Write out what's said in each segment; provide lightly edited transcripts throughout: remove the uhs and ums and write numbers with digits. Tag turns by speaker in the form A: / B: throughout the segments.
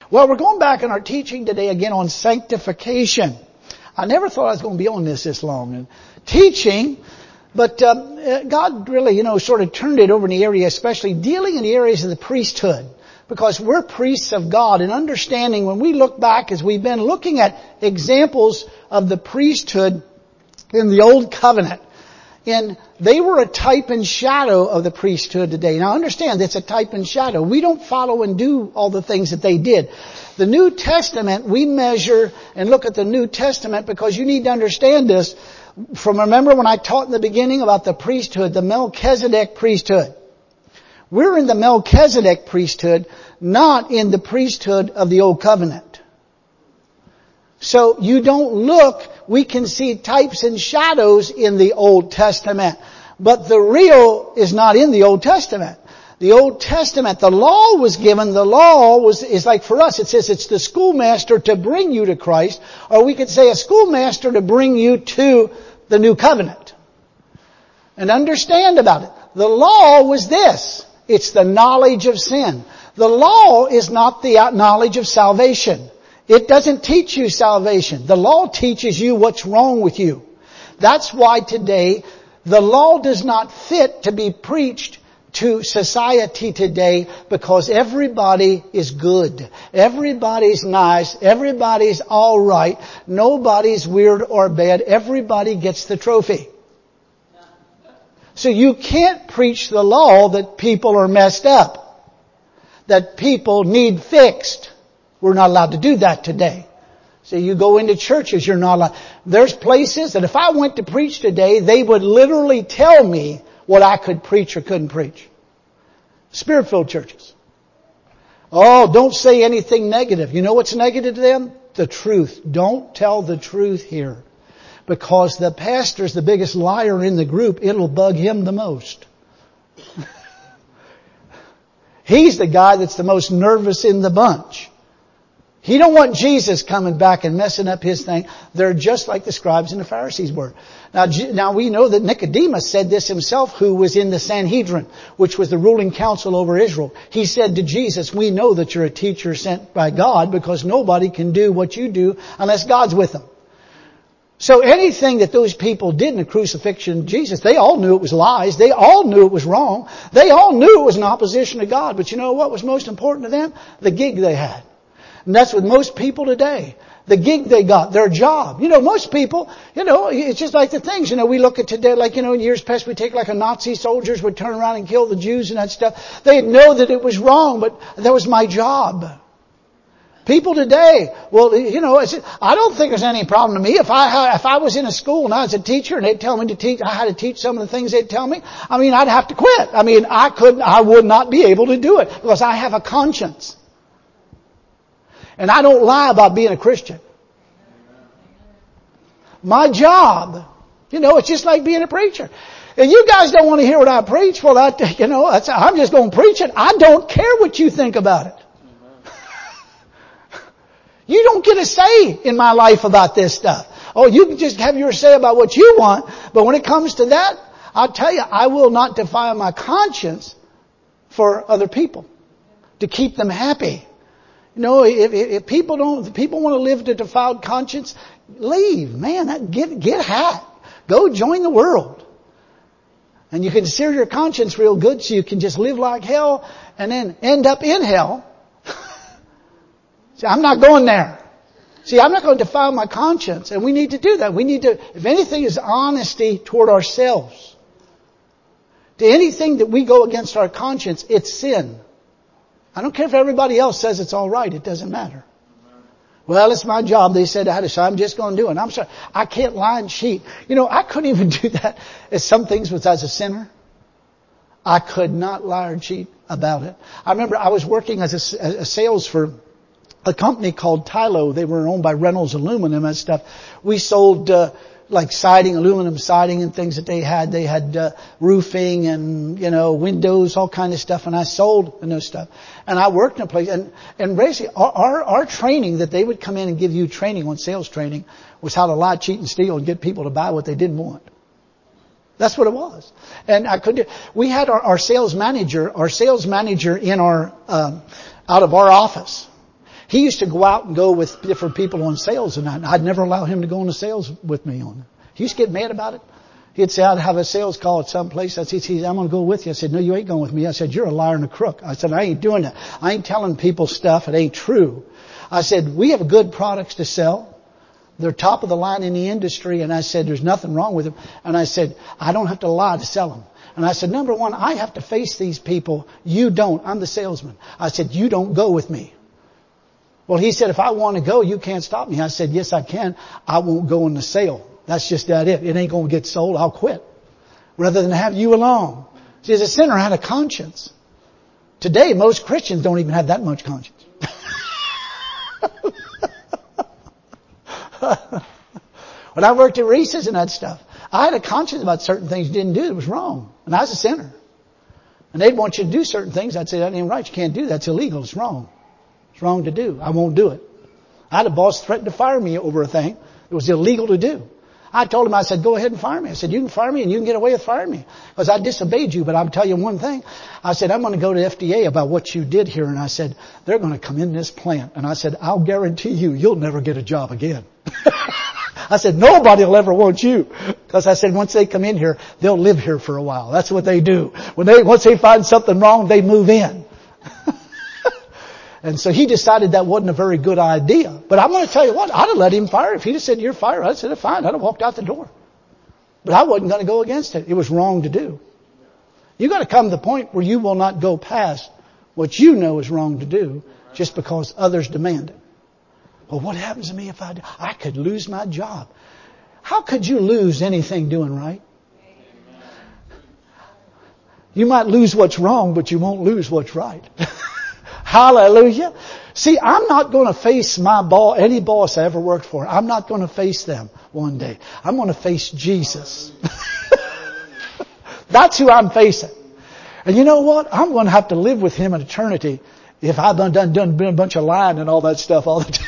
A: Well, we're going back in our teaching today again on sanctification. I never thought I was going to be on this long. And teaching, but God really, sort of turned it over in the area, especially dealing in the areas of the priesthood. Because we're priests of God, and understanding when we look back as we've been looking at examples of the priesthood in the Old Covenant. And they were a type and shadow of the priesthood today. Now understand, it's a type and shadow. We don't follow and do all the things that they did. The New Testament, we measure and look at the New Testament because you need to understand this. Remember when I taught in the beginning about the priesthood, the Melchizedek priesthood. We're in the Melchizedek priesthood, not in the priesthood of the Old Covenant. So you don't look, we can see types and shadows in the Old Testament. But the real is not in the Old Testament. The Old Testament, the law was given, is like for us, it says it's the schoolmaster to bring you to Christ, or we could say a schoolmaster to bring you to the New Covenant. And understand about it. The law was this. It's the knowledge of sin. The law is not the knowledge of salvation. It doesn't teach you salvation. The law teaches you what's wrong with you. That's why today the law does not fit to be preached to society today, because everybody is good. Everybody's nice. Everybody's all right. Nobody's weird or bad. Everybody gets the trophy. So you can't preach the law that people are messed up, that people need fixed. We're not allowed to do that today. So you go into churches, you're not allowed. There's places that if I went to preach today, they would literally tell me what I could preach or couldn't preach. Spirit-filled churches. Oh, don't say anything negative. You know what's negative to them? The truth. Don't tell the truth here. Because the pastor's the biggest liar in the group, it'll bug him the most. He's the guy that's the most nervous in the bunch. He don't want Jesus coming back and messing up his thing. They're just like the scribes and the Pharisees were. Now we know that Nicodemus said this himself, who was in the Sanhedrin, which was the ruling council over Israel. He said to Jesus, we know that you're a teacher sent by God, because nobody can do what you do unless God's with them. So anything that those people did in the crucifixion of Jesus, they all knew it was lies. They all knew it was wrong. They all knew it was in opposition to God. But you know what was most important to them? The gig they had. And that's with most people today. The gig they got, their job. Most people, it's just like the things. We look at today, like, in years past we take like a Nazi soldiers would turn around and kill the Jews and that stuff. They know that it was wrong, but that was my job. People today, I don't think there's any problem to me. If I was in a school and I was a teacher and they'd tell me to teach, I had to teach some of the things they'd tell me, I'd have to quit. I would not be able to do it because I have a conscience. And I don't lie about being a Christian. My job, it's just like being a preacher. And you guys don't want to hear what I preach. Well, I'm just going to preach it. I don't care what you think about it. You don't get a say in my life about this stuff. Oh, you can just have your say about what you want. But when it comes to that, I'll tell you, I will not defile my conscience for other people to keep them happy. If people want to live a defiled conscience, leave, man. Get hacked. Go join the world. And you can sear your conscience real good so you can just live like hell and then end up in hell. See, I'm not going there. See, I'm not going to defile my conscience. And we need to do that. We need to, if anything is honesty toward ourselves. To anything that we go against our conscience, it's sin. I don't care if everybody else says it's all right. It doesn't matter. Well, it's my job. They said I had to, so I'm just going to do it. I'm sorry. I can't lie and cheat. I couldn't even do that as some things as a sinner. I could not lie or cheat about it. I remember I was working as a sales for a company called Tylo. They were owned by Reynolds Aluminum and stuff. We sold like siding, aluminum siding and things that they had. They had roofing and, windows, all kind of stuff. And I sold those stuff. And I worked in a place. And basically our training that they would come in and give you training on sales training was how to lie, cheat, and steal and get people to buy what they didn't want. That's what it was. And we had our sales manager in out of our office. He used to go out and go with different people on sales, and I'd never allow him to go on the sales with me on. He used to get mad about it. He'd say, I'd have a sales call at some place. I'd say, I'm going to go with you. I said, no, you ain't going with me. I said, you're a liar and a crook. I said, I ain't doing that. I ain't telling people stuff. It ain't true. I said, we have good products to sell. They're top of the line in the industry. And I said, there's nothing wrong with them. And I said, I don't have to lie to sell them. And I said, number one, I have to face these people. You don't. I'm the salesman. I said, you don't go with me. Well, he said, if I want to go, you can't stop me. I said, yes, I can. I won't go in the sale. That's just that it. It ain't going to get sold. I'll quit. Rather than have you along. See, as a sinner, I had a conscience. Today, most Christians don't even have that much conscience. When I worked at Reese's and that stuff, I had a conscience about certain things you didn't do that was wrong. And I was a sinner. And they'd want you to do certain things. I'd say, that ain't right. You can't do that. It's illegal. It's wrong. It's wrong to do. I won't do it. I had a boss threaten to fire me over a thing that was illegal to do. I told him, I said, go ahead and fire me. I said, you can fire me and you can get away with firing me. Because I disobeyed you, but I'll tell you one thing. I said, I'm going to go to FDA about what you did here. And I said, they're going to come in this plant. And I said, I'll guarantee you'll never get a job again. I said, nobody will ever want you. Because I said, once they come in here, they'll live here for a while. That's what they do. Once they find something wrong, they move in. And so he decided that wasn't a very good idea. But I'm going to tell you what, I'd have let him fire. If he'd have said, you're fired, I'd have said, fine. I'd have walked out the door. But I wasn't going to go against it. It was wrong to do. You got to come to the point where you will not go past what you know is wrong to do just because others demand it. Well, what happens to me if I do? I could lose my job. How could you lose anything doing right? You might lose what's wrong, but you won't lose what's right. Hallelujah. See, I'm not going to face any boss I ever worked for. I'm not going to face them one day. I'm going to face Jesus. That's who I'm facing. And you know what? I'm going to have to live with Him in eternity if I've done a bunch of lying and all that stuff all the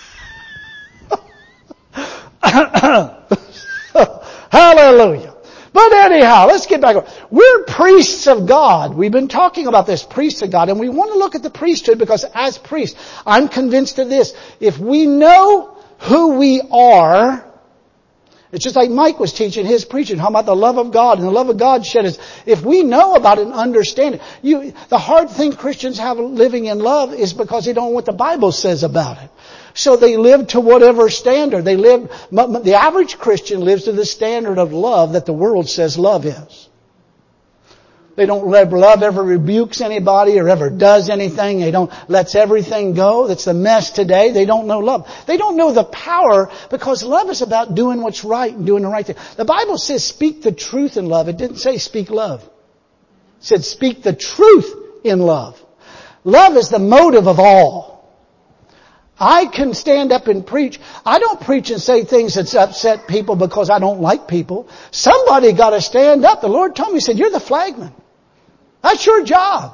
A: time. Hallelujah. But anyhow, let's get back. We're priests of God. We've been talking about this, priests of God. And we want to look at the priesthood because as priests, I'm convinced of this. If we know who we are, it's just like Mike was teaching his preaching, talking about the love of God and the love of God shed is. If we know about it and understand it, the hard thing Christians have living in love is because they don't know what the Bible says about it. So they live to whatever standard. The average Christian lives to the standard of love that the world says love is. They don't love ever rebukes anybody or ever does anything. They don't lets everything go. That's the mess today. They don't know love. They don't know the power because love is about doing what's right and doing the right thing. The Bible says speak the truth in love. It didn't say speak love. It said speak the truth in love. Love is the motive of all. I can stand up and preach. I don't preach and say things that upset people because I don't like people. Somebody got to stand up. The Lord told me, He said, you're the flagman. That's your job.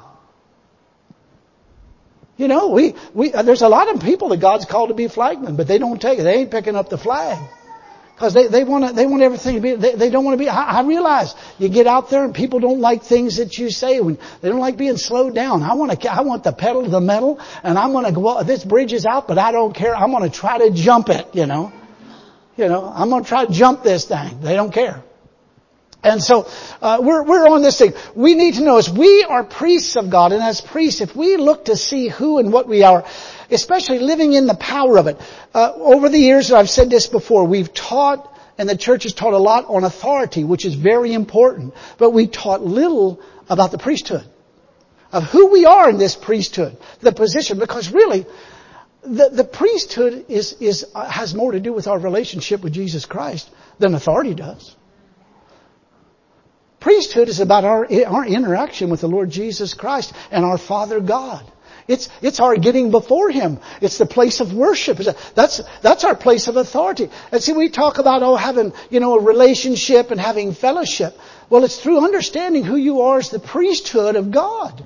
A: You know, there's a lot of people that God's called to be flagmen, but they don't take it. They ain't picking up the flag. Because they want everything to be, they don't want to be, I realize you get out there and people don't like things that you say. They don't like being slowed down. I want the pedal to the metal and I'm going to go, this bridge is out, but I don't care. I'm going to try to jump it, you know. I'm going to try to jump this thing. They don't care. And so, we're on this thing. We need to know as we are priests of God, and as priests, if we look to see who and what we are, especially living in the power of it. Over the years, I've said this before, we've taught, and the church has taught a lot on authority, which is very important. But we taught little about the priesthood, of who we are in this priesthood, the position, because really, the priesthood has more to do with our relationship with Jesus Christ than authority does. Priesthood is about our interaction with the Lord Jesus Christ and our Father God. It's our getting before Him. It's the place of worship. That's our place of authority. And see, we talk about having, a relationship and having fellowship. Well, it's through understanding who you are as the priesthood of God.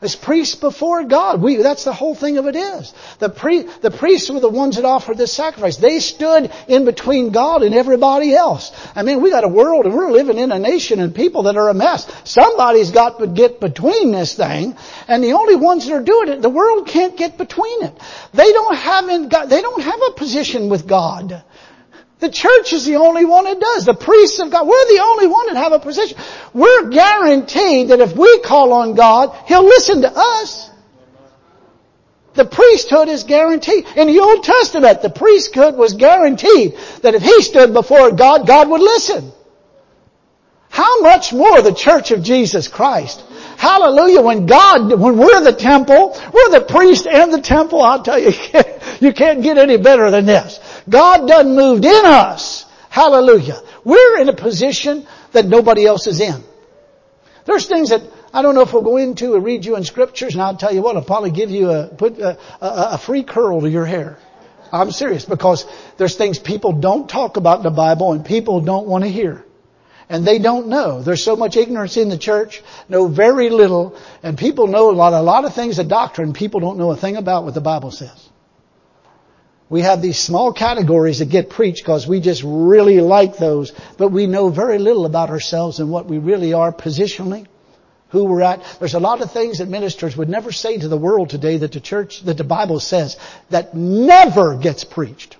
A: As priests before God. That's the whole thing of it is. The priests were the ones that offered this sacrifice. They stood in between God and everybody else. I mean, we got a world and we're living in a nation and people that are a mess. Somebody's got to get between this thing. And the only ones that are doing it, the world can't get between it. They don't have a position with God. The church is the only one that does. The priests of God, we're the only one that have a position. We're guaranteed that if we call on God, He'll listen to us. The priesthood is guaranteed. In the Old Testament, the priesthood was guaranteed that if he stood before God, God would listen. How much more the church of Jesus Christ? Hallelujah. When we're the temple, we're the priest and the temple, I'll tell you, you can't get any better than this. God done moved in us. Hallelujah. We're in a position that nobody else is in. There's things that I don't know if we'll go into and read you in scriptures, and I'll tell you what, I'll probably give you a free curl to your hair. I'm serious, because there's things people don't talk about in the Bible and people don't want to hear. And they don't know. There's so much ignorance in the church, know very little, and people know a lot of things of doctrine people don't know a thing about what the Bible says. We have these small categories that get preached because we just really like those, but we know very little about ourselves and what we really are positionally, who we're at. There's a lot of things that ministers would never say to the world today that the Bible says that never gets preached.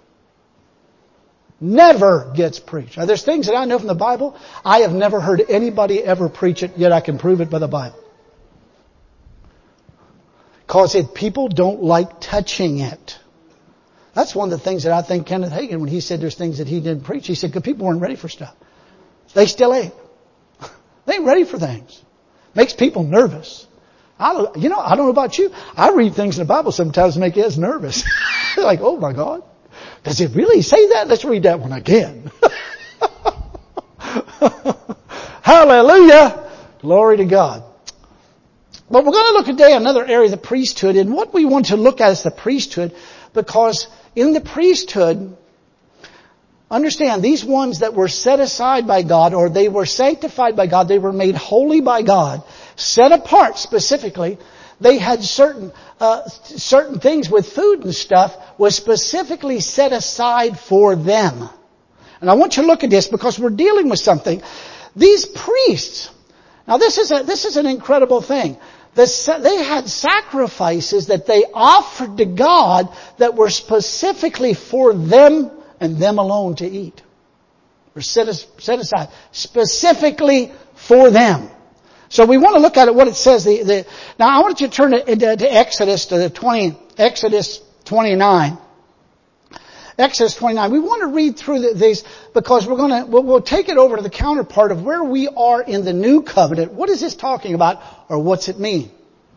A: Never gets preached. Now, there's things that I know from the Bible. I have never heard anybody ever preach it, yet I can prove it by the Bible. Because people don't like touching it. That's one of the things that I think Kenneth Hagin, when he said there's things that he didn't preach, he said, because people weren't ready for stuff. They still ain't. They ain't ready for things. Makes people nervous. I don't know about you. I read things in the Bible sometimes make us nervous. Like, oh my God. Does it really say that? Let's read that one again. Hallelujah. Glory to God. But we're going to look today at another area of the priesthood. And what we want to look at is the priesthood, because in the priesthood, understand, these ones that were set aside by God, or they were sanctified by God, they were made holy by God, set apart specifically. They had certain things with food and stuff was specifically set aside for them. And I want you to look at this because we're dealing with something. These priests, now this is an incredible thing. They had sacrifices that they offered to God that were specifically for them and them alone to eat. Were set aside specifically for them. So we want to look at it, what it says. Now I want you to turn to Exodus 29. Exodus 29. We want to read through these because we'll take it over to the counterpart of where we are in the new covenant. What is this talking about, or what's it mean?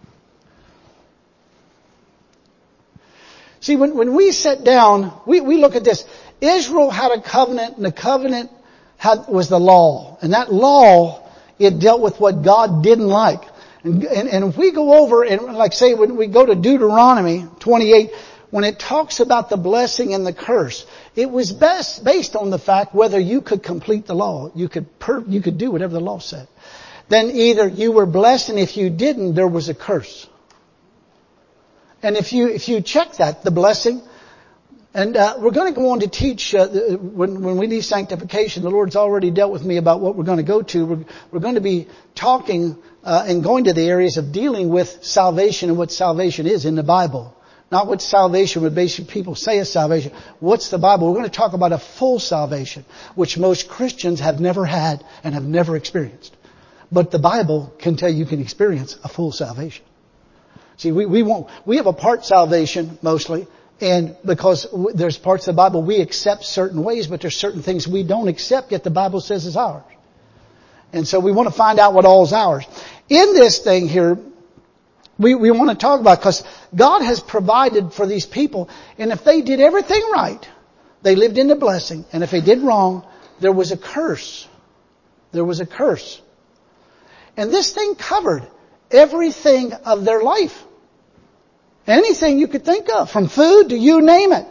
A: See, when we sit down, we look at this. Israel had a covenant, and the covenant was the law. And that law, it dealt with what God didn't like. And if we go over and, like say, when we go to Deuteronomy 28, when it talks about the blessing and the curse, it was based on the fact whether you could complete the law. You could do whatever the law said. Then either you were blessed, and if you didn't, there was a curse. And if you check that, the blessing, and we're going to go on to teach when we need sanctification. The Lord's already dealt with me about what we're going to go to. We're going to be talking and going to the areas of dealing with salvation and what salvation is in the Bible. Not what salvation would basically people say is salvation. What's the Bible? We're going to talk about a full salvation, which most Christians have never had and have never experienced. But the Bible can tell you can experience a full salvation. See, we have a part salvation mostly. And because there's parts of the Bible we accept certain ways, but there's certain things we don't accept, yet the Bible says is ours. And so we want to find out what all is ours. In this thing here, we want to talk about, because God has provided for these people, and if they did everything right, they lived in the blessing. And if they did wrong, there was a curse. There was a curse. And this thing covered everything of their life. Anything you could think of, from food to you name it.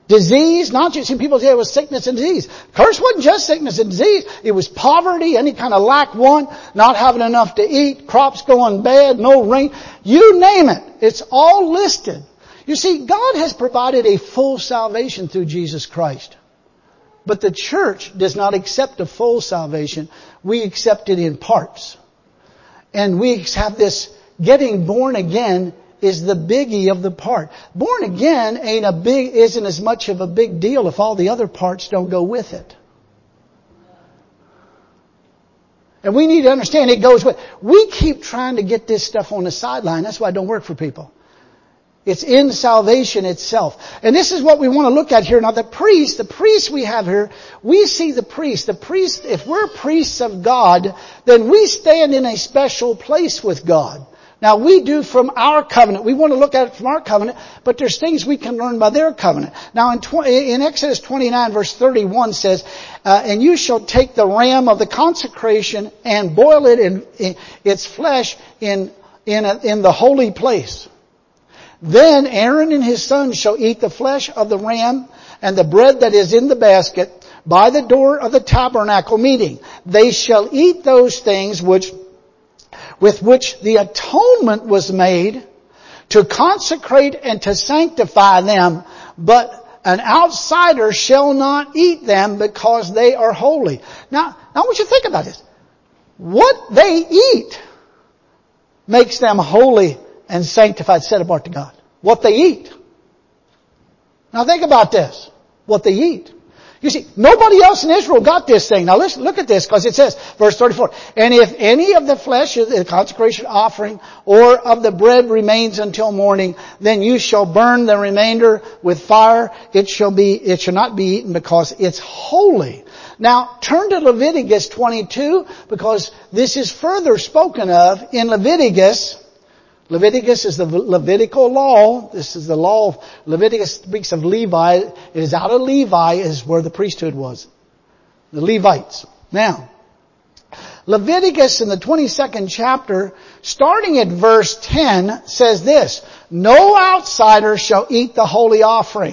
A: Disease, not just, see, people say it was sickness and disease. Curse wasn't just sickness and disease. It was poverty, any kind of lack want, not having enough to eat, crops going bad, no rain. You name it. It's all listed. You see, God has provided a full salvation through Jesus Christ. But the church does not accept a full salvation. We accept it in parts. And we have this getting born again is the biggie of the part. Born again isn't as much of a big deal if all the other parts don't go with it. And we need to understand it goes with. We keep trying to get this stuff on the sideline. That's why it don't work for people. It's in salvation itself. And this is what we want to look at here. Now the priest we have here, we see the priest. The priest, if we're priests of God, then we stand in a special place with God. Now we do from our covenant. We want to look at it from our covenant, but there's things we can learn by their covenant. Now in Exodus 29 verse 31 says, and you shall take the ram of the consecration and boil it in its flesh in the holy place. Then Aaron and his sons shall eat the flesh of the ram and the bread that is in the basket by the door of the tabernacle meeting. They shall eat those things with which the atonement was made to consecrate and to sanctify them, but an outsider shall not eat them because they are holy. Now I want you to think about this. What they eat makes them holy and sanctified, set apart to God. What they eat. Now think about this. What they eat. You see, nobody else in Israel got this thing. Now listen, look at this, because it says, verse 34, and if any of the flesh of the consecration offering or of the bread remains until morning, then you shall burn the remainder with fire. It shall not be eaten because it's holy. Now, turn to Leviticus 22, because this is further spoken of in Leviticus. Leviticus is the Levitical law. This is the law of Leviticus speaks of Levi. It is out of Levi is where the priesthood was. The Levites. Now, Leviticus in the 22nd chapter, starting at verse 10, says this, no outsider shall eat the holy offering.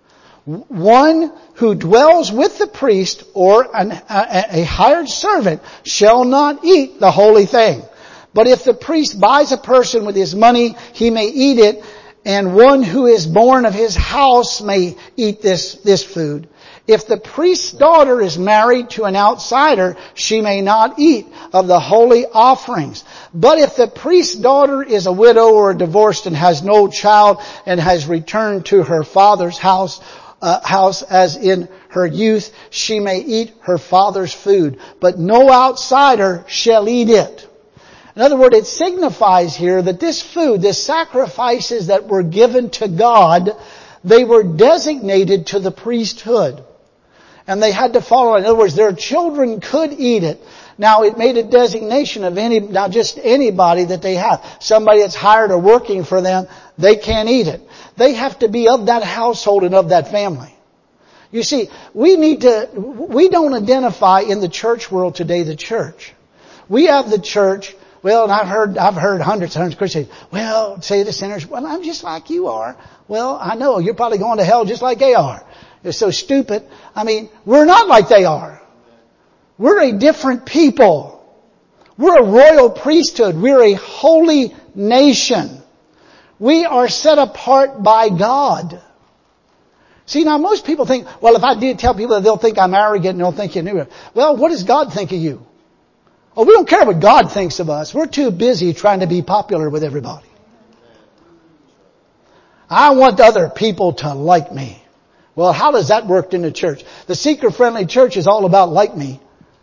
A: One who dwells with the priest or a hired servant shall not eat the holy thing. But if the priest buys a person with his money, he may eat it, and one who is born of his house may eat this food. If the priest's daughter is married to an outsider, she may not eat of the holy offerings. But if the priest's daughter is a widow or divorced and has no child and has returned to her father's house as in her youth, she may eat her father's food. But no outsider shall eat it. In other words, it signifies here that this food, the sacrifices that were given to God, they were designated to the priesthood. And they had to follow it. In other words, their children could eat it. Now, it made a designation of not just anybody that they have. Somebody that's hired or working for them, they can't eat it. They have to be of that household and of that family. You see, we don't identify in the church world today the church. We have the church. Well, and I've heard hundreds of Christians, well, say to sinners, well, I'm just like you are. Well, I know, you're probably going to hell just like they are. They're so stupid. I mean, we're not like they are. We're a different people. We're a royal priesthood. We're a holy nation. We are set apart by God. See, now most people think, well, if I do tell people that, they'll think I'm arrogant and they'll think you're new. Well, what does God think of you? Oh, we don't care what God thinks of us. We're too busy trying to be popular with everybody. I want other people to like me. Well, how does that work in the church? The seeker-friendly church is all about like me.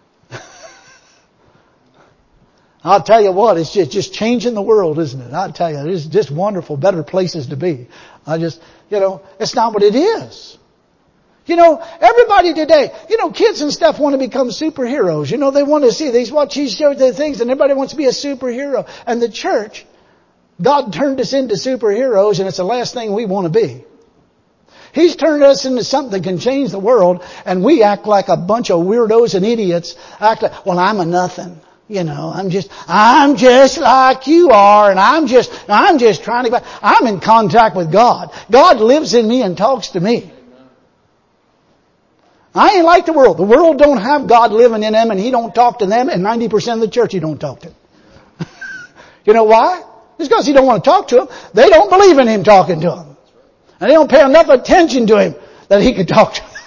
A: I'll tell you what, it's just changing the world, isn't it? I'll tell you, it's just wonderful, better places to be. It's not what it is. Everybody today, kids and stuff want to become superheroes. They want to see, they watch these shows, the things, and everybody wants to be a superhero. And the church, God turned us into superheroes, and it's the last thing we want to be. He's turned us into something that can change the world, and we act like a bunch of weirdos and idiots. Act like, well, I'm a nothing. I'm just like you are, and I'm just trying to, I'm in contact with God. God lives in me and talks to me. I ain't like the world. The world don't have God living in them, and He don't talk to them, and 90% of the church He don't talk to. You know why? It's because He don't want to talk to them. They don't believe in Him talking to them. And they don't pay enough attention to Him that He could talk to them.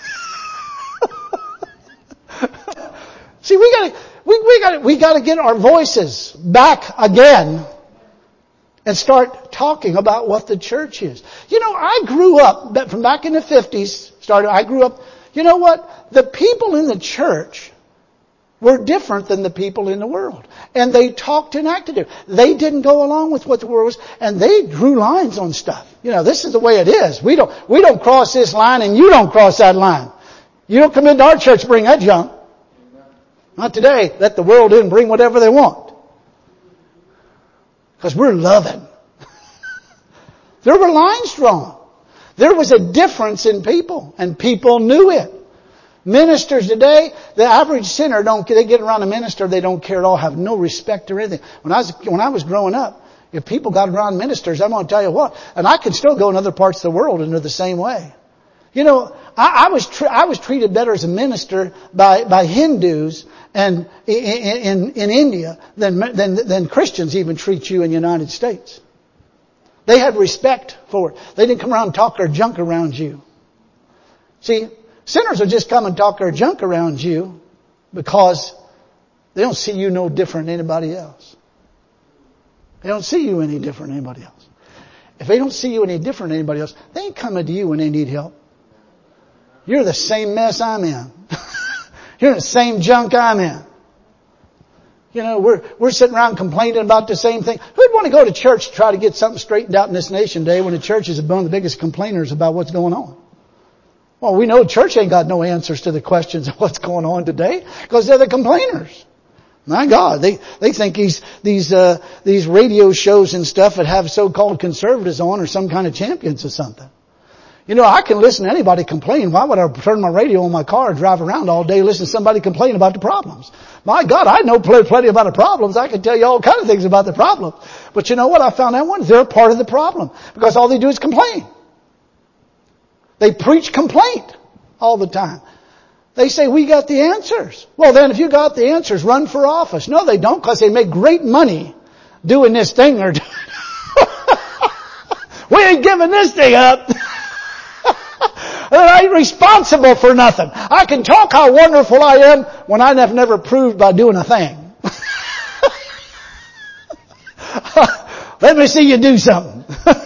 A: See, we gotta get our voices back again and start talking about what the church is. You know, I grew up, from back in the 50s, I grew up, you know what? The people in the church were different than the people in the world. And they talked and acted different. They didn't go along with what the world was, and they drew lines on stuff. You know, this is the way it is. We don't cross this line and you don't cross that line. You don't come into our church and bring that junk. Not today. Let the world in, bring whatever they want. Because we're loving. There were lines drawn. There was a difference in people, and people knew it. Ministers today, the average sinner they get around a minister, they don't care at all, have no respect or anything. When I was growing up, if people got around ministers, I'm going to tell you what, and I can still go in other parts of the world and they're the same way. You know, I was treated better as a minister by Hindus and in India than Christians even treat you in the United States. They had respect for it. They didn't come around and talk their junk around you. See, sinners will just come and talk their junk around you because they don't see you no different than anybody else. They don't see you any different than anybody else. If they don't see you any different than anybody else, they ain't coming to you when they need help. You're the same mess I'm in. You're the same junk I'm in. You know, we're sitting around complaining about the same thing. Who'd want to go to church to try to get something straightened out in this nation today when the church is one of the biggest complainers about what's going on? Well, we know church ain't got no answers to the questions of what's going on today because they're the complainers. My God, they think these radio shows and stuff that have so-called conservatives on are some kind of champions or something. You know, I can listen to anybody complain. Why would I turn my radio on my car and drive around all day listening to somebody complain about the problems? My God, I know plenty about the problems. I can tell you all kinds of things about the problems. But you know what? I found out one. They're part of the problem because all they do is complain. They preach complaint all the time. They say, we got the answers. Well, then if you got the answers, run for office. No, they don't, because they make great money doing this thing they're doing. We ain't giving this thing up. I ain't responsible for nothing. I can talk how wonderful I am when I have never proved by doing a thing. Let me see you do something.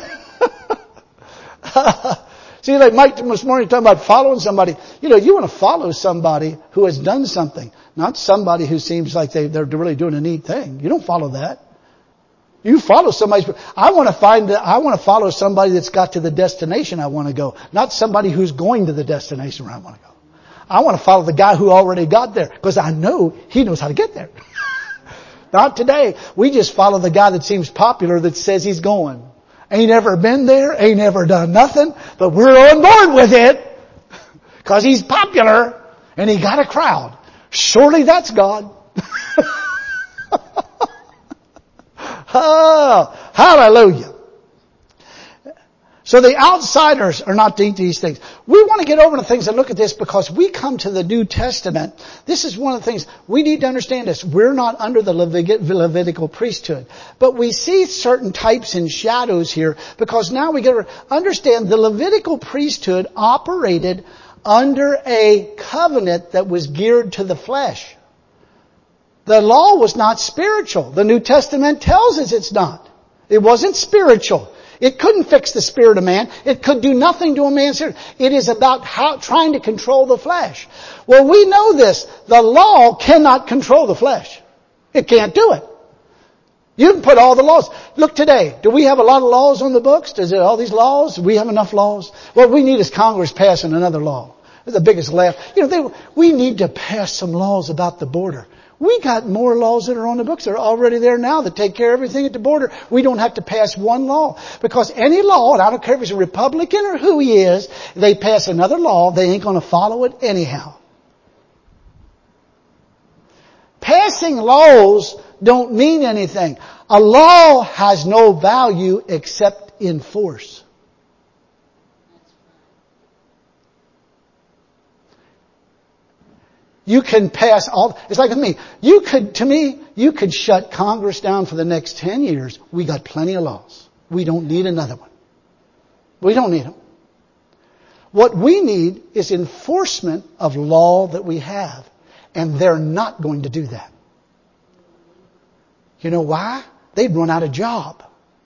A: See, like Mike this morning talking about following somebody. You know, you want to follow somebody who has done something, not somebody who seems like they're really doing a neat thing. You don't follow that. You follow somebody. I want to follow somebody that's got to the destination I want to go, not somebody who's going to the destination where I want to go. I want to follow the guy who already got there because I know he knows how to get there. Not today. We just follow the guy that seems popular that says he's going. Ain't ever been there, ain't ever done nothing, but we're on board with it because he's popular and he got a crowd. Surely that's God. Oh, hallelujah. So the outsiders are not to eat these things. We want to get over the things and look at this because we come to the New Testament. This is one of the things we need to understand this. We're not under the Levitical priesthood. But we see certain types and shadows here because now we got to understand the Levitical priesthood operated under a covenant that was geared to the flesh. The law was not spiritual. The New Testament tells us it's not. It wasn't spiritual. It couldn't fix the spirit of man. It could do nothing to a man's spirit. It is about trying to control the flesh. Well, we know this. The law cannot control the flesh. It can't do it. You can put all the laws. Look today. Do we have a lot of laws on the books? Does it all these laws? Do we have enough laws? What we need is Congress passing another law. It's the biggest laugh. You know, we need to pass some laws about the border. We got more laws that are on the books. They're already there now that take care of everything at the border. We don't have to pass one law. Because any law, and I don't care if he's a Republican or who he is, they pass another law, they ain't going to follow it anyhow. Passing laws don't mean anything. A law has no value except in force. You can pass it's like with me. You could shut Congress down for the next 10 years. We got plenty of laws. We don't need another one. We don't need them. What we need is enforcement of law that we have. And they're not going to do that. You know why? They'd run out of job.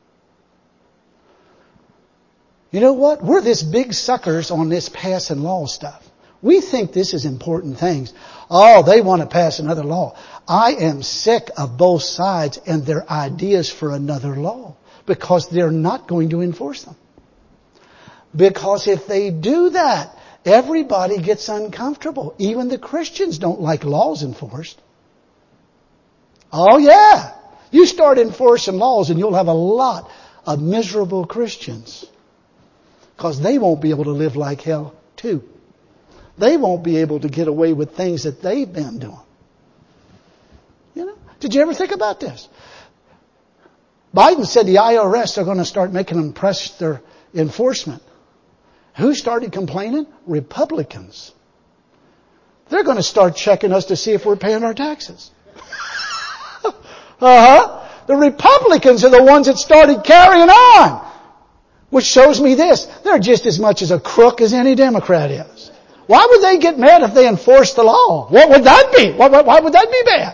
A: You know what? We're this big suckers on this passing law stuff. We think this is important things. Oh, they want to pass another law. I am sick of both sides and their ideas for another law because they're not going to enforce them. Because if they do that, everybody gets uncomfortable. Even the Christians don't like laws enforced. Oh yeah. You start enforcing laws and you'll have a lot of miserable Christians. Because they won't be able to live like hell too. They won't be able to get away with things that they've been doing. You know? Did you ever think about this? Biden said the IRS are going to start making them press their enforcement. Who started complaining? Republicans. They're going to start checking us to see if we're paying our taxes. The Republicans are the ones that started carrying on. Which shows me this. They're just as much as a crook as any Democrat is. Why would they get mad if they enforced the law? What would that be? Why would that be bad?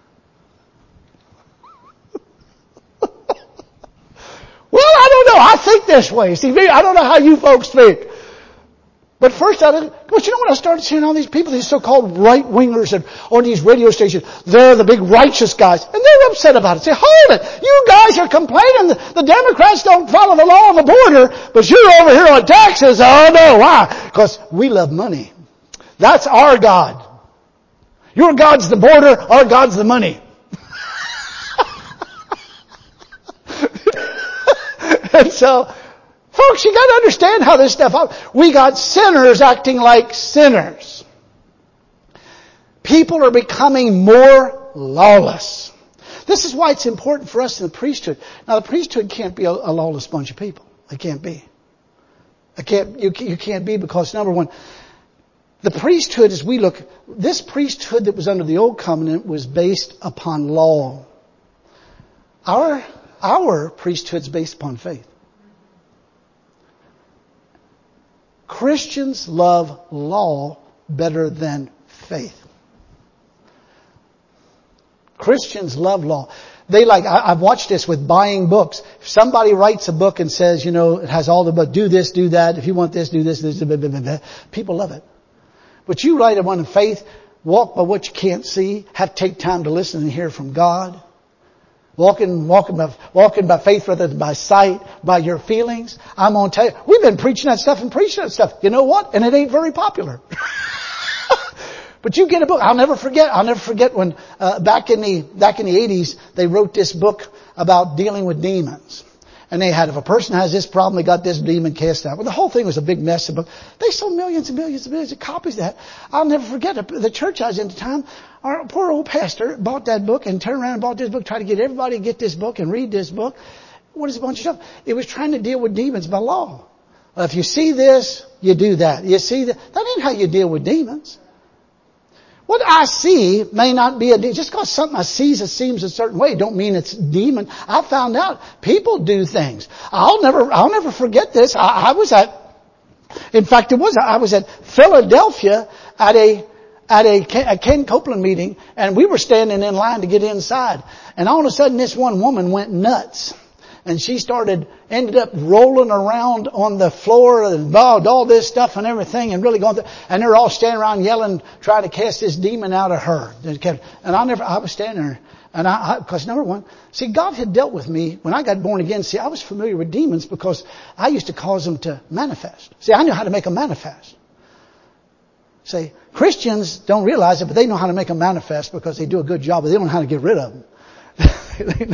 A: Well, I don't know. I think this way. See, I don't know how you folks think. But first, but you know what I started seeing all these people, these so-called right-wingers on these radio stations, they're the big righteous guys, and they're upset about it. Say, hold it! You guys are complaining the Democrats don't follow the law on the border, but you're over here on taxes. Oh no, why? Because we love money. That's our God. Your God's the border, our God's the money. And so, folks, you got to understand how this stuff. We got sinners acting like sinners. People are becoming more lawless. This is why it's important for us in the priesthood. Now, the priesthood can't be a lawless bunch of people. It can't be. You can't be because, number one, the priesthood, as we look, this priesthood that was under the old covenant was based upon law. Our priesthood's based upon faith. Christians love law better than faith. Christians love law. I've watched this with buying books. If somebody writes a book and says, it has all the book, do this, do that, if you want this, do this, blah, blah, blah, blah. People love it. But you write one in faith, walk by what you can't see, have to take time to listen and hear from God. Walking by faith rather than by sight, by your feelings. I'm going to tell you, we've been preaching that stuff and preaching that stuff. You know what? And it ain't very popular. But you get a book. I'll never forget when, back in the 80s, they wrote this book about dealing with demons. And they had, if a person has this problem, they got this demon cast out. Well, the whole thing was a big mess. But they sold millions and millions and millions of copies of that. I'll never forget it. The church I was in at the time, our poor old pastor bought that book and turned around and bought this book, tried to get everybody to get this book and read this book. What is a bunch of stuff? It was trying to deal with demons by law. If you see this, you do that. You see that. That ain't how you deal with demons. What I see may not be a demon. Just because something I see seems a certain way don't mean it's a demon. I found out people do things. I'll never forget this. I was at Philadelphia at a Ken Copeland meeting, and we were standing in line to get inside. And all of a sudden this one woman went nuts. And she ended up rolling around on the floor and all this stuff and everything and really going through. And they're all standing around yelling, trying to cast this demon out of her. And I was standing there. And because number one, see, God had dealt with me when I got born again. See, I was familiar with demons because I used to cause them to manifest. See, I knew how to make them manifest. See, Christians don't realize it, but they know how to make them manifest because they do a good job, but they don't know how to get rid of them.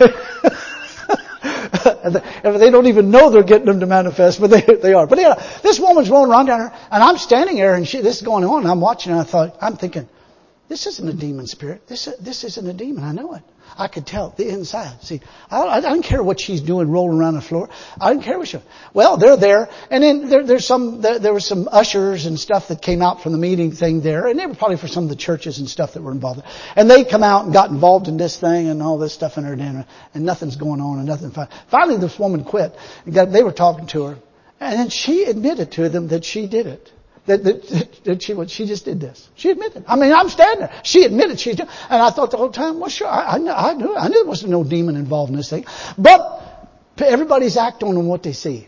A: They don't even know they're getting them to manifest, but they are. But this woman's rolling around down there, and I'm standing there, and this is going on, and I'm watching, and I'm thinking, this isn't a demon spirit. This isn't a demon. I know it. I could tell the inside. See, I don't care what she's doing rolling around the floor. I don't care what she's doing. Well, they're there. And then there were some ushers and stuff that came out from the meeting thing there. And they were probably for some of the churches and stuff that were involved. And they come out and got involved in this thing and all this stuff in her dinner. And nothing's going on and nothing. Finally, this woman quit. They were talking to her. And then she admitted to them that she did it. That she just did this. She admitted. I mean, I'm standing there. She admitted she's doing. And I thought the whole time, well, sure, I knew there wasn't no demon involved in this thing. But everybody's acting on what they see.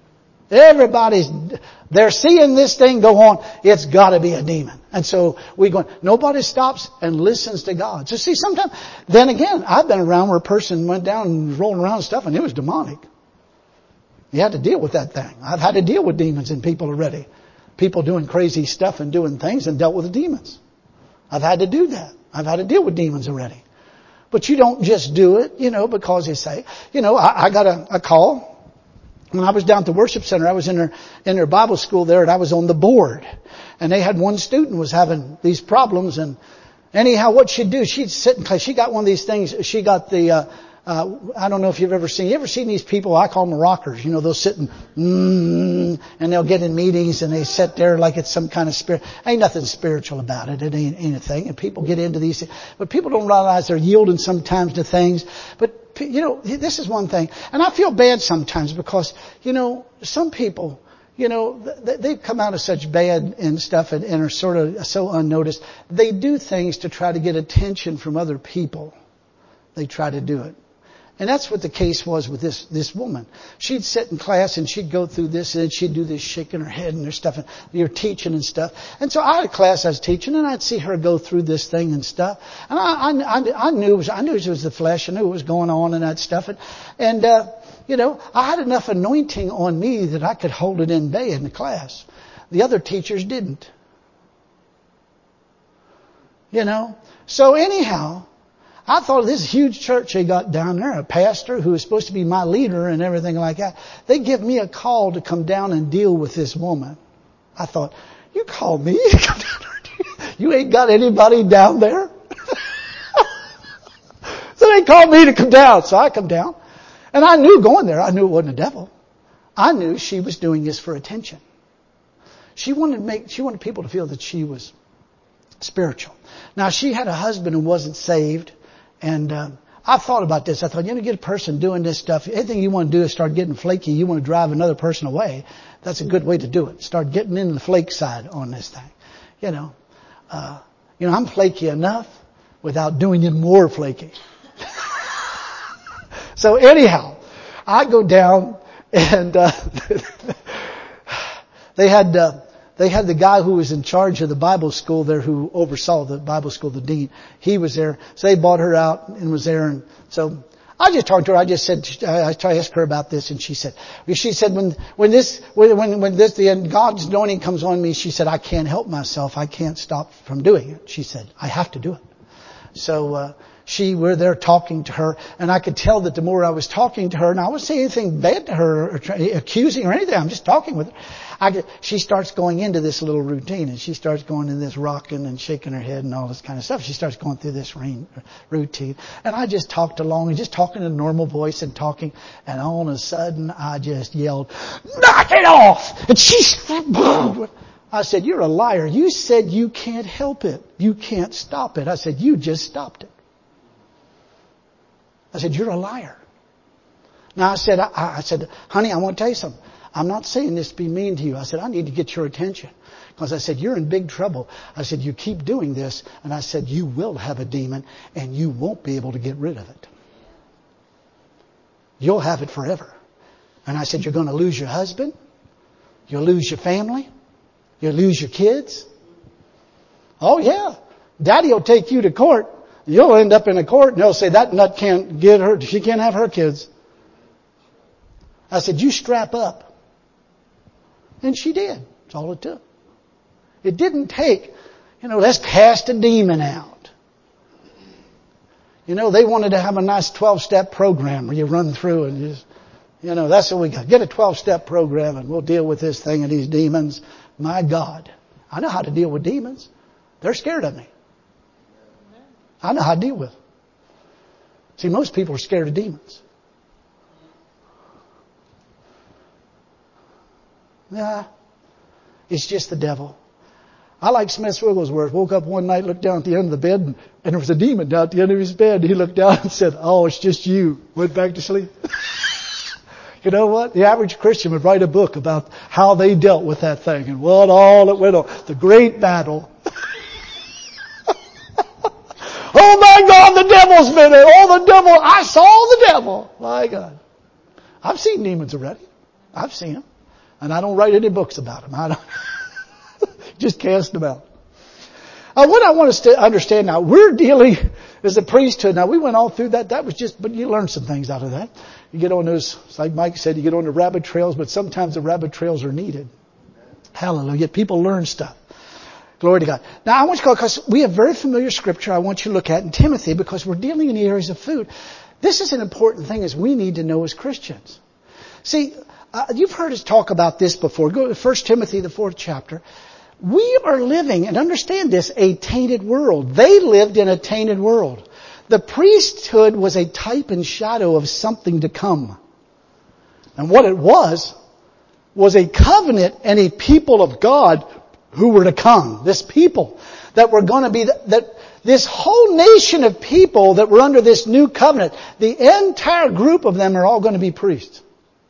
A: They're seeing this thing go on. It's got to be a demon. And so nobody stops and listens to God. So see, sometimes, then again, I've been around where a person went down and was rolling around and stuff and it was demonic. You had to deal with that thing. I've had to deal with demons in people already. People doing crazy stuff and doing things and dealt with the demons. I've had to do that. I've had to deal with demons already. But you don't just do it, because you say, I got a call when I was down at the worship center. I was in their Bible school there and I was on the board. And they had one student was having these problems and anyhow, what she'd do, she'd sit in class. She got one of these things. She got the, I don't know if you've ever seen these people, I call them rockers. They'll sit and they'll get in meetings and they sit there like it's some kind of spirit. Ain't nothing spiritual about it. It ain't anything. And people get into these things. But people don't realize they're yielding sometimes to things. But, this is one thing. And I feel bad sometimes because, some people, they've come out of such bad and stuff and are sort of so unnoticed. They do things to try to get attention from other people. They try to do it. And that's what the case was with this woman. She'd sit in class and she'd go through this and she'd do this shaking her head and there's stuff and you're teaching and stuff. And so I had a class I was teaching and I'd see her go through this thing and stuff. And I knew it was the flesh. I knew what was going on and that stuff. And I had enough anointing on me that I could hold it in bay in the class. The other teachers didn't. So anyhow, I thought of this huge church they got down there, a pastor who was supposed to be my leader and everything like that. They give me a call to come down and deal with this woman. I thought, you called me to come down there? You ain't got anybody down there? So they called me to come down. So I come down. And I knew going there, I knew it wasn't a devil. I knew she was doing this for attention. She wanted people to feel that she was spiritual. Now she had a husband who wasn't saved. And I thought about this. I thought, get a person doing this stuff. Anything you want to do is start getting flaky. You want to drive another person away. That's a good way to do it. Start getting into the flake side on this thing. I'm flaky enough without doing it more flaky. So anyhow, I go down and they had the guy who was in charge of the Bible school there who oversaw the Bible school, the dean. He was there. So they bought her out and was there. And so I just talked to her. I just said, I tried to ask her about this. And she said, when God's anointing comes on me, she said, I can't help myself. I can't stop from doing it. She said, I have to do it. So, we're there talking to her, and I could tell that the more I was talking to her, and I wasn't saying anything bad to her or accusing or anything, I'm just talking with her. She starts going into this little routine, and she starts going into this rocking and shaking her head and all this kind of stuff. She starts going through this routine, and I just talked along and just talking in a normal voice and talking, and all of a sudden I just yelled, knock it off! And I said, you're a liar. You said you can't help it. You can't stop it. I said, you just stopped it. I said, you're a liar. Now I said, honey, I want to tell you something. I'm not saying this to be mean to you. I said, I need to get your attention. Because I said, you're in big trouble. I said, you keep doing this. And I said, you will have a demon and you won't be able to get rid of it. You'll have it forever. And I said, you're going to lose your husband. You'll lose your family. You'll lose your kids. Oh yeah. Daddy will take you to court. You'll end up in a court and they'll say that nut can't get her. She can't have her kids. I said, you strap up. And she did. That's all it took. It didn't take, let's cast a demon out. They wanted to have a nice 12-step program where you run through and just, that's what we got. Get a 12-step program and we'll deal with this thing and these demons. My God. I know how to deal with demons. They're scared of me. I know how to deal with them. See, most people are scared of demons. Nah, it's just the devil. I like Smith Wigglesworth. Woke up one night, looked down at the end of the bed, and there was a demon down at the end of his bed. He looked down and said, "Oh, it's just you." Went back to sleep. You know what? The average Christian would write a book about how they dealt with that thing and what all that went on. The great battle. Oh my God, the devil's been there. Oh, the devil. I saw the devil. My God. I've seen demons already. I've seen them. And I don't write any books about them. I don't. Just cast them out. What I want us to understand now, we're dealing as a priesthood. Now, we went all through that. That was just, but you learn some things out of that. You get on those, like Mike said, you get on the rabbit trails, but sometimes the rabbit trails are needed. Hallelujah. People learn stuff. Glory to God. Now, I want you to go, because we have very familiar scripture I want you to look at in Timothy, because we're dealing in the areas of food. This is an important thing as we need to know as Christians. See, you've heard us talk about this before. Go to 1 Timothy, the 4th chapter. We are living, and understand this, a tainted world. They lived in a tainted world. The priesthood was a type and shadow of something to come. And what it was a covenant and a people of God who were to come. This people that were going to be, this whole nation of people that were under this new covenant, the entire group of them are all going to be priests.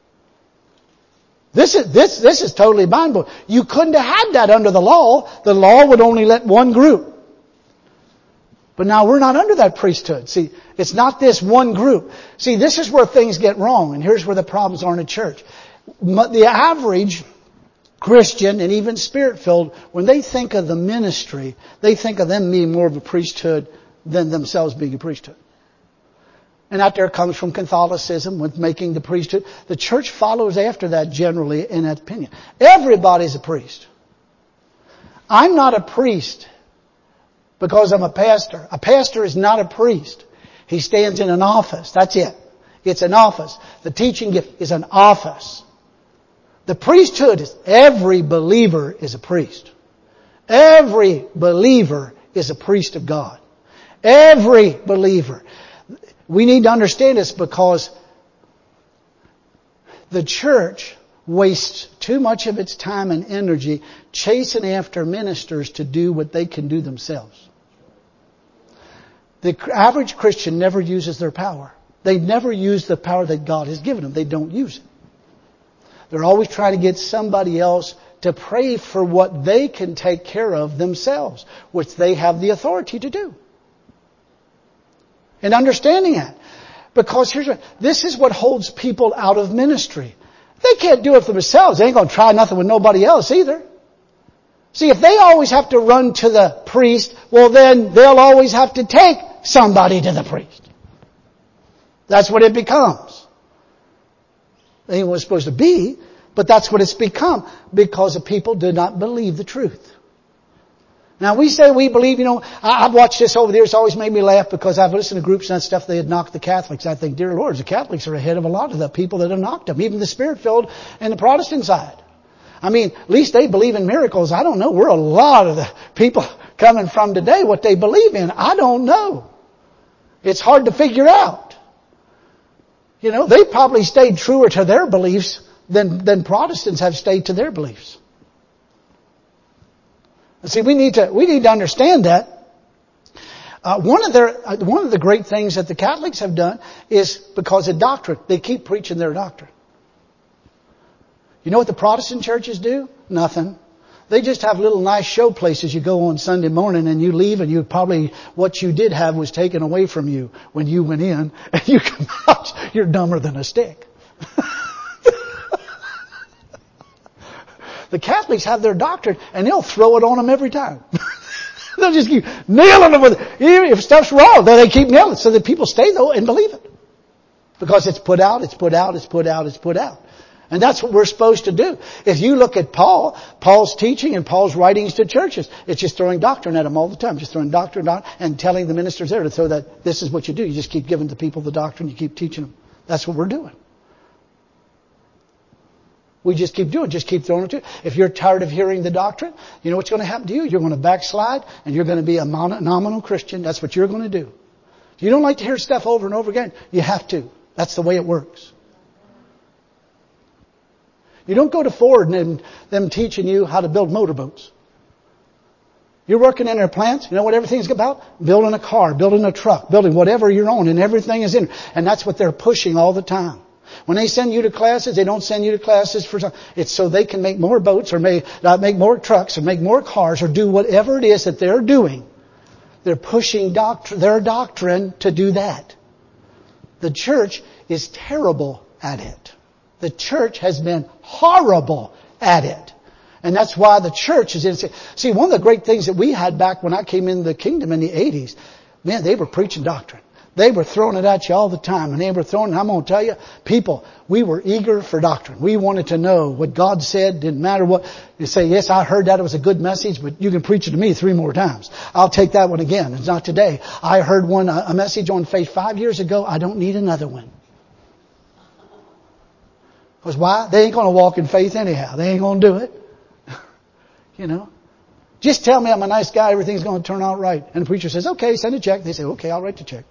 A: This is totally mind-blowing. You couldn't have had that under the law. The law would only let one group. But now we're not under that priesthood. See, it's not this one group. See, this is where things get wrong, and here's where the problems are in a church. The average Christian and even Spirit-filled, when they think of the ministry, they think of them being more of a priesthood than themselves being a priesthood. And that there comes from Catholicism with making the priesthood. The church follows after that generally in that opinion. Everybody's a priest. I'm not a priest because I'm a pastor. A pastor is not a priest. He stands in an office. That's it. It's an office. The teaching gift is an office. The priesthood is every believer is a priest. Every believer is a priest of God. Every believer. We need to understand this because the church wastes too much of its time and energy chasing after ministers to do what they can do themselves. The average Christian never uses their power. They never use the power that God has given them. They don't use it. They're always trying to get somebody else to pray for what they can take care of themselves, which they have the authority to do. And understanding that. Because this is what holds people out of ministry. They can't do it for themselves. They ain't going to try nothing with nobody else either. See, if they always have to run to the priest, well then they'll always have to take somebody to the priest. That's what it becomes. It ain't what it's supposed to be, but that's what it's become because the people do not believe the truth. Now we say we believe, I've watched this over there. It's always made me laugh because I've listened to groups and that stuff. They had knocked the Catholics. I think, dear Lord, the Catholics are ahead of a lot of the people that have knocked them. Even the Spirit-filled and the Protestant side. I mean, at least they believe in miracles. I don't know. We're a lot of the people coming from today, what they believe in. I don't know. It's hard to figure out. They probably stayed truer to their beliefs than Protestants have stayed to their beliefs. See, we need to understand that. One of the great things that the Catholics have done is because of doctrine. They keep preaching their doctrine. You know what the Protestant churches do? Nothing. They just have little nice show places you go on Sunday morning and you leave and what you did have was taken away from you when you went in and you come out, you're dumber than a stick. The Catholics have their doctrine and they'll throw it on them every time. They'll just keep nailing them with it. If stuff's wrong, then they keep nailing it so that people stay though and believe it. Because it's put out, it's put out, it's put out, it's put out. And that's what we're supposed to do. If you look at Paul's teaching and Paul's writings to churches, it's just throwing doctrine at them all the time. Just throwing doctrine out and telling the ministers there to throw that this is what you do. You just keep giving the people the doctrine, you keep teaching them. That's what we're doing. We just keep doing it. Just keep throwing it to you. If you're tired of hearing the doctrine, you know what's going to happen to you? You're going to backslide and you're going to be a nominal Christian. That's what you're going to do. If you don't like to hear stuff over and over again, you have to. That's the way it works. You don't go to Ford and them teaching you how to build motorboats. You're working in their plants. You know what everything's about? Building a car, building a truck, building whatever you're on, and everything is in. And that's what they're pushing all the time. When they send you to classes, they don't send you to classes for something. It's so they can make more boats or make more trucks or make more cars or do whatever it is that they're doing. They're pushing their doctrine to do that. The church is terrible at it. The church has been horrible at it. And that's why the church is in. See, one of the great things that we had back when I came into the kingdom in the 80s, man, they were preaching doctrine. They were throwing it at you all the time. And they were throwing, I'm going to tell you, people, we were eager for doctrine. We wanted to know what God said. Didn't matter what. You say, yes, I heard that. It was a good message, but you can preach it to me 3 more times. I'll take that one again. It's not today. I heard a message on faith 5 years ago. I don't need another one. Because why? They ain't going to walk in faith anyhow. They ain't going to do it. You know. Just tell me I'm a nice guy. Everything's going to turn out right. And the preacher says, okay, send a check. They say, okay, I'll write the check.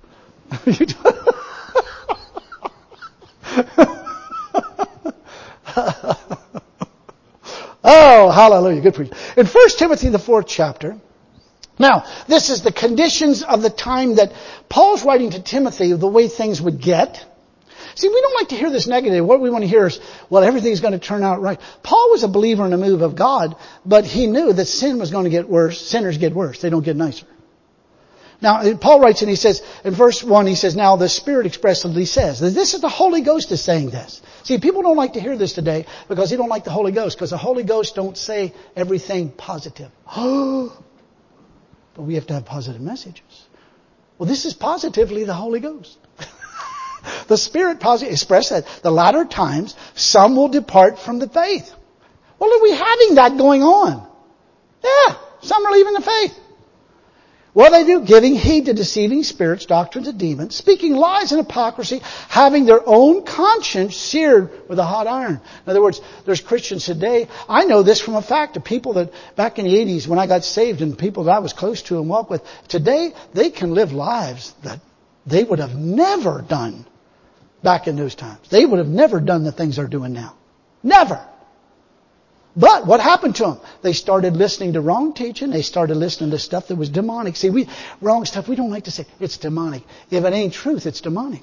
A: Oh, hallelujah. Good preacher. In 1 Timothy, the 4th chapter. Now, this is the conditions of the time that Paul's writing to Timothy, the way things would get. See, we don't like to hear this negative. What we want to hear is, well, everything's going to turn out right. Paul was a believer in the move of God, but he knew that sin was going to get worse. Sinners get worse. They don't get nicer. Now, Paul writes and he says, in verse 1, he says, now the Spirit expressly says, this is the Holy Ghost is saying this. See, people don't like to hear this today because they don't like the Holy Ghost, because the Holy Ghost don't say everything positive. But we have to have positive messages. Well, this is positively the Holy Ghost. The Spirit positively expressed that the latter times some will depart from the faith. Well, are we having that going on? Yeah, some are leaving the faith. What do they do? Giving heed to deceiving spirits, doctrines of demons, speaking lies and hypocrisy, having their own conscience seared with a hot iron. In other words, there's Christians today. I know this from a fact of people that back in the 80s when I got saved and people that I was close to and walked with. Today, they can live lives that they would have never done back in those times. They would have never done the things they're doing now. Never. But what happened to them? They started listening to wrong teaching. They started listening to stuff that was demonic. See, wrong stuff, we don't like to say it's demonic. If it ain't truth, it's demonic.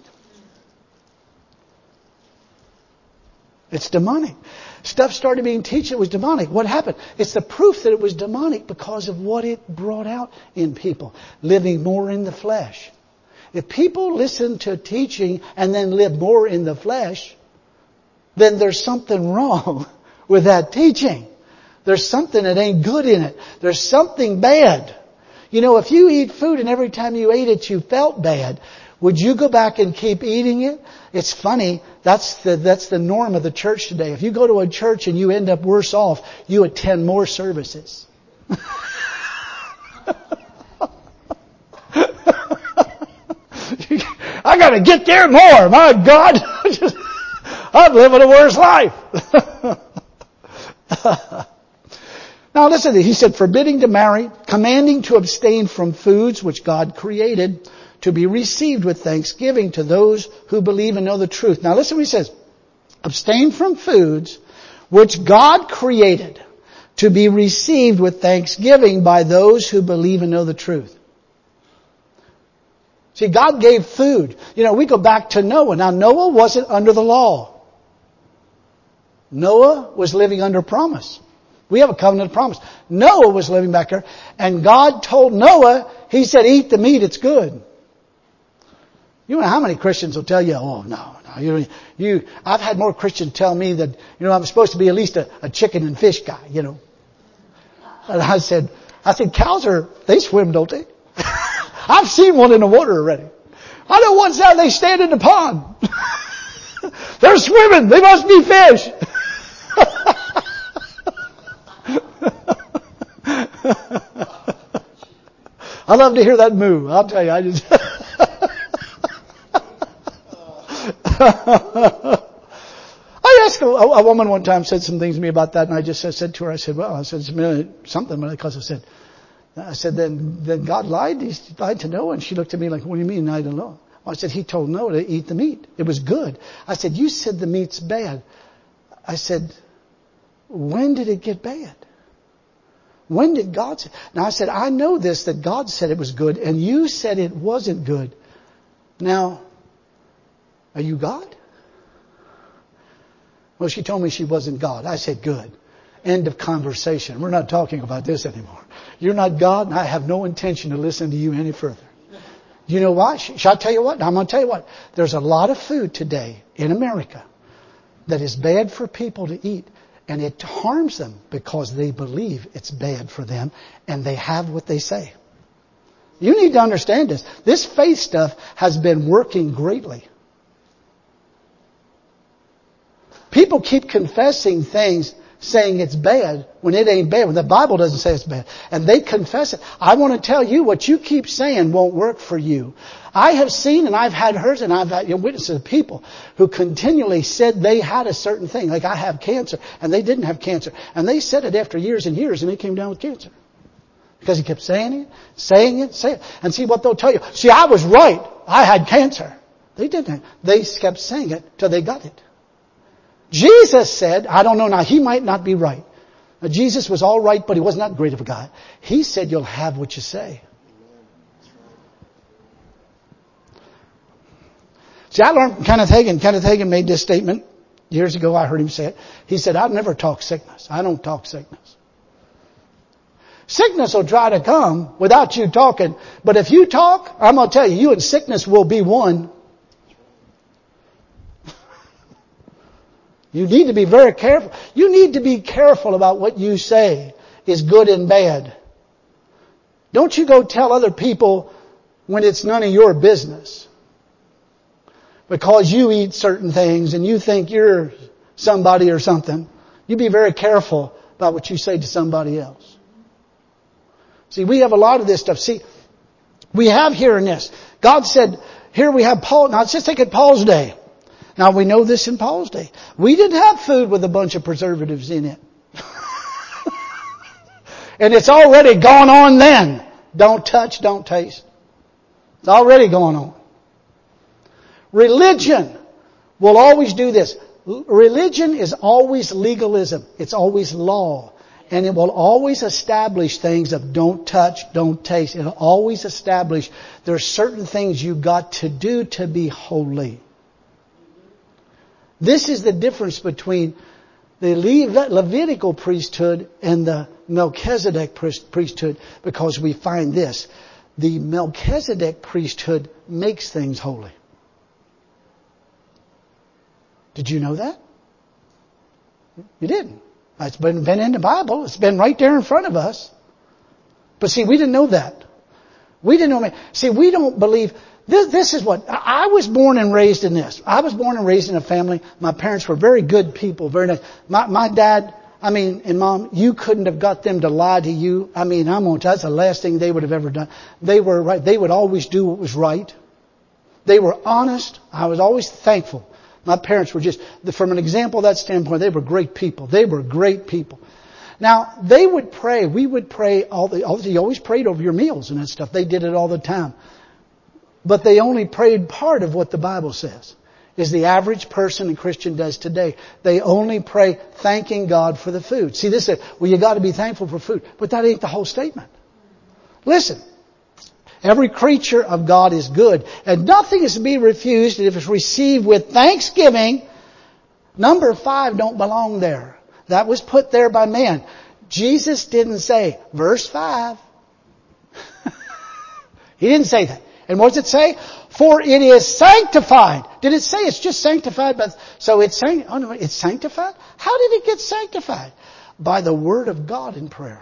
A: It's demonic. Stuff started being taught that was demonic. What happened? It's the proof that it was demonic because of what it brought out in people. Living more in the flesh. If people listen to teaching and then live more in the flesh, then there's something wrong with that teaching. There's something that ain't good in it. There's something bad. You know, if you eat food and every time you ate it you felt bad, would you go back and keep eating it? It's funny. That's the norm of the church today. If you go to a church and you end up worse off, you attend more services. I got to get there more. My God. I'm living a worse life. Now listen, he said, forbidding to marry, commanding to abstain from foods which God created to be received with thanksgiving to those who believe and know the truth. Now listen what he says. Abstain from foods which God created to be received with thanksgiving by those who believe and know the truth. See, God gave food. You know, we go back to Noah. Now, Noah wasn't under the law. Noah was living under promise. We have a covenant of promise. Noah was living back there. And God told Noah, He said, eat the meat, it's good. You know how many Christians will tell you, oh, no. I've had more Christians tell me that, I'm supposed to be at least a chicken and fish guy, And I said, cows they swim, don't they? I've seen one in the water already. I know ones out, they stand in the pond. They're swimming. They must be fish. I love to hear that moo. I'll tell you, I just... asked a woman one time, said some things to me about that, and I just said to her, I said, it's really something, because I said, then God lied? He lied to Noah? And she looked at me like, what do you mean, I don't know? Well, I said, He told Noah to eat the meat. It was good. I said, you said the meat's bad. I said, when did it get bad? When did God say? Now I said, I know this, that God said it was good, and you said it wasn't good. Now, are you God? Well, she told me she wasn't God. I said, good. End of conversation. We're not talking about this anymore. You're not God, and I have no intention to listen to you any further. You know why? Shall I tell you what? I'm going to tell you what. There's a lot of food today in America that is bad for people to eat, and it harms them because they believe it's bad for them, and they have what they say. You need to understand this. This faith stuff has been working greatly. People keep confessing things saying it's bad when it ain't bad, when the Bible doesn't say it's bad. And they confess it. I want to tell you, what you keep saying won't work for you. I have seen and I've had heard and I've had witnesses of people who continually said they had a certain thing, like I have cancer, and they didn't have cancer. And they said it after years and years, and they came down with cancer. Because he kept saying it. And see what they'll tell you. See, I was right. I had cancer. They didn't. They kept saying it till they got it. Jesus said, I don't know now, he might not be right. Now, Jesus was all right, but he was not great of a guy. He said, you'll have what you say. See, I learned Kenneth Hagin. Kenneth Hagin made this statement years ago. I heard him say it. He said, I've never talked sickness. I don't talk sickness. Sickness will try to come without you talking. But if you talk, I'm going to tell you, you and sickness will be one. You need to be very careful. You need to be careful about what you say is good and bad. Don't you go tell other people when it's none of your business. Because you eat certain things and you think you're somebody or something. You be very careful about what you say to somebody else. See, we have a lot of this stuff. See, we have here in this. God said, here we have Paul. Now let's just take it Paul's day. Now we know this in Paul's day. We didn't have food with a bunch of preservatives in it. And it's already gone on then. Don't touch, don't taste. It's already going on. Religion will always do this. Religion is always legalism. It's always law. And it will always establish things of don't touch, don't taste. It'll always establish there's certain things you got to do to be holy. This is the difference between the Levitical priesthood and the Melchizedek priesthood, because we find this. The Melchizedek priesthood makes things holy. Did you know that? You didn't. It's been in the Bible. It's been right there in front of us. But see, we didn't know that. We didn't know. See, we don't believe. This is what, I was born and raised in this. I was born and raised in a family. My parents were very good people, very nice. My dad, and Mom, you couldn't have got them to lie to you. I'm going to, that's the last thing they would have ever done. They were right. They would always do what was right. They were honest. I was always thankful. My parents were just, from an example of that standpoint, they were great people. They were great people. Now, they would pray. We would pray you always prayed over your meals and that stuff. They did it all the time. But they only prayed part of what the Bible says, is the average person and Christian does today. They only pray thanking God for the food. See, this is, you got to be thankful for food. But that ain't the whole statement. Listen, every creature of God is good, and nothing is to be refused if it's received with thanksgiving. Number 5 don't belong there. That was put there by man. Jesus didn't say, verse 5. He didn't say that. And what does it say? For it is sanctified. Did it say it's just sanctified? So it's saying, oh no, it's sanctified? How did it get sanctified? By the Word of God in prayer.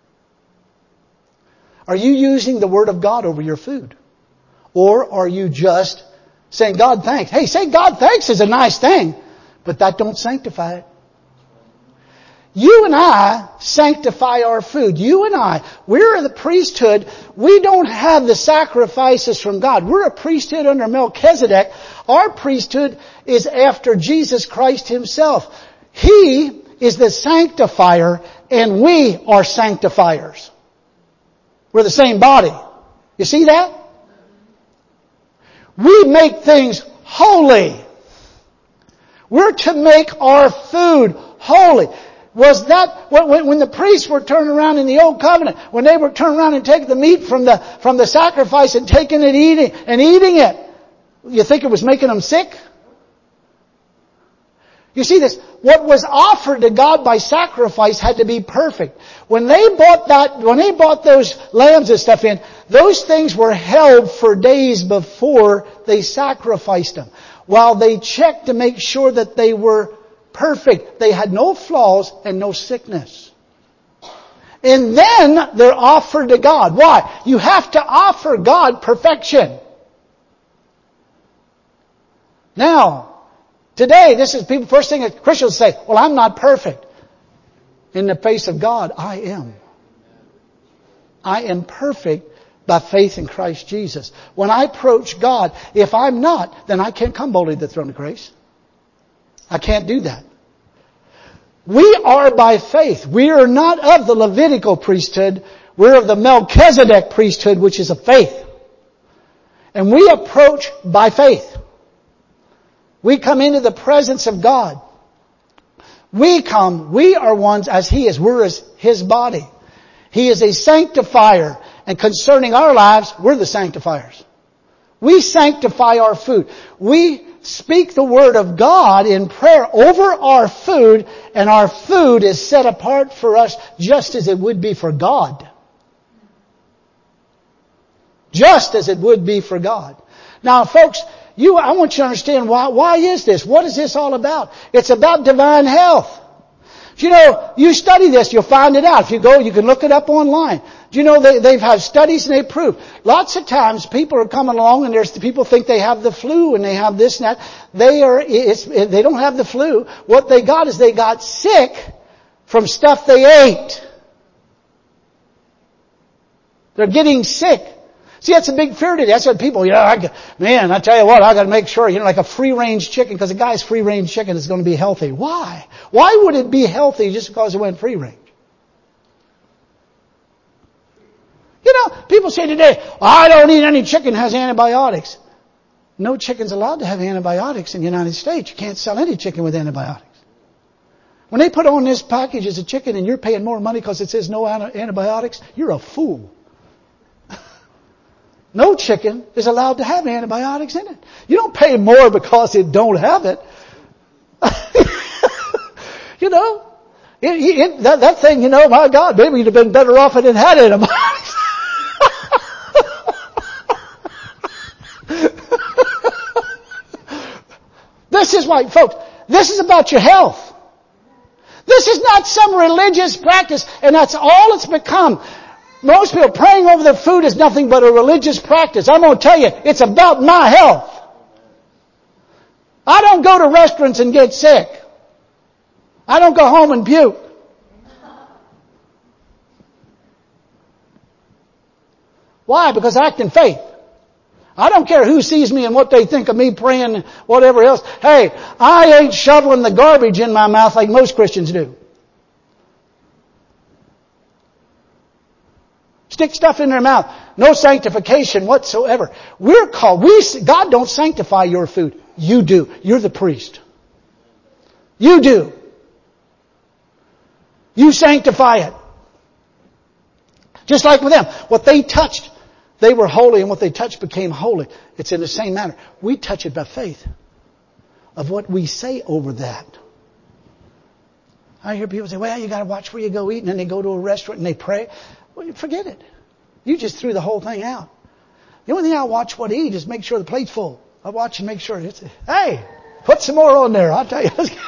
A: Are you using the Word of God over your food? Or are you just saying, God thanks? Hey, say God thanks is a nice thing, but that don't sanctify it. You and I sanctify our food. You and I, we're the priesthood. We don't have the sacrifices from God. We're a priesthood under Melchizedek. Our priesthood is after Jesus Christ Himself. He is the sanctifier and we are sanctifiers. We're the same body. You see that? We make things holy. We're to make our food holy. Was that, when the priests were turning around in the Old Covenant, when they were turning around and taking the meat from the sacrifice and taking it, eating it, you think it was making them sick? You see this, what was offered to God by sacrifice had to be perfect. When they bought those lambs and stuff in, those things were held for days before they sacrificed them, while they checked to make sure that they were perfect. They had no flaws and no sickness. And then they're offered to God. Why? You have to offer God perfection. Now, today, this is people, first thing that Christians say, well, I'm not perfect. In the face of God, I am. I am perfect by faith in Christ Jesus. When I approach God, if I'm not, then I can't come boldly to the throne of grace. I can't do that. We are by faith. We are not of the Levitical priesthood. We're of the Melchizedek priesthood, which is of faith. And we approach by faith. We come into the presence of God. We are ones as He is. We're as His body. He is a sanctifier. And concerning our lives, we're the sanctifiers. We sanctify our food. We speak the Word of God in prayer over our food, and our food is set apart for us just as it would be for God. Just as it would be for God. Now, folks, I want you to understand why is this? What is this all about? It's about divine health. You know, you study this, you'll find it out. If you go, you can look it up online. Do you know they've had studies and they prove. Lots of times people are coming along and people think they have the flu and they have this and that. They don't have the flu. What they got is they got sick from stuff they ate. They're getting sick. See, that's a big fear today. That's what people, I tell you what, I got to make sure, like a free-range chicken, because a guy's free-range chicken is going to be healthy. Why? Why would it be healthy just because it went free-range? People say today, I don't eat any chicken that has antibiotics. No chicken's allowed to have antibiotics in the United States. You can't sell any chicken with antibiotics. When they put on this package as a chicken and you're paying more money because it says no antibiotics, you're a fool. No chicken is allowed to have antibiotics in it. You don't pay more because it don't have it. That thing, my God, maybe you'd have been better off if it had antibiotics. This is why, folks, this is about your health. This is not some religious practice, and that's all it's become. Most people praying over their food is nothing but a religious practice. I'm going to tell you, it's about my health. I don't go to restaurants and get sick. I don't go home and puke. Why? Because I act in faith. I don't care who sees me and what they think of me praying and whatever else. Hey, I ain't shoveling the garbage in my mouth like most Christians do. Stick stuff in their mouth. No sanctification whatsoever. God don't sanctify your food. You do. You're the priest. You do. You sanctify it. Just like with them. What they touched, they were holy, and what they touched became holy. It's in the same manner. We touch it by faith of what we say over that. I hear people say, well, you got to watch where you go eat, and then they go to a restaurant and they pray. Well, forget it. You just threw the whole thing out. The only thing I watch what I eat is make sure the plate's full. I watch and make sure hey, put some more on there. I'll tell you.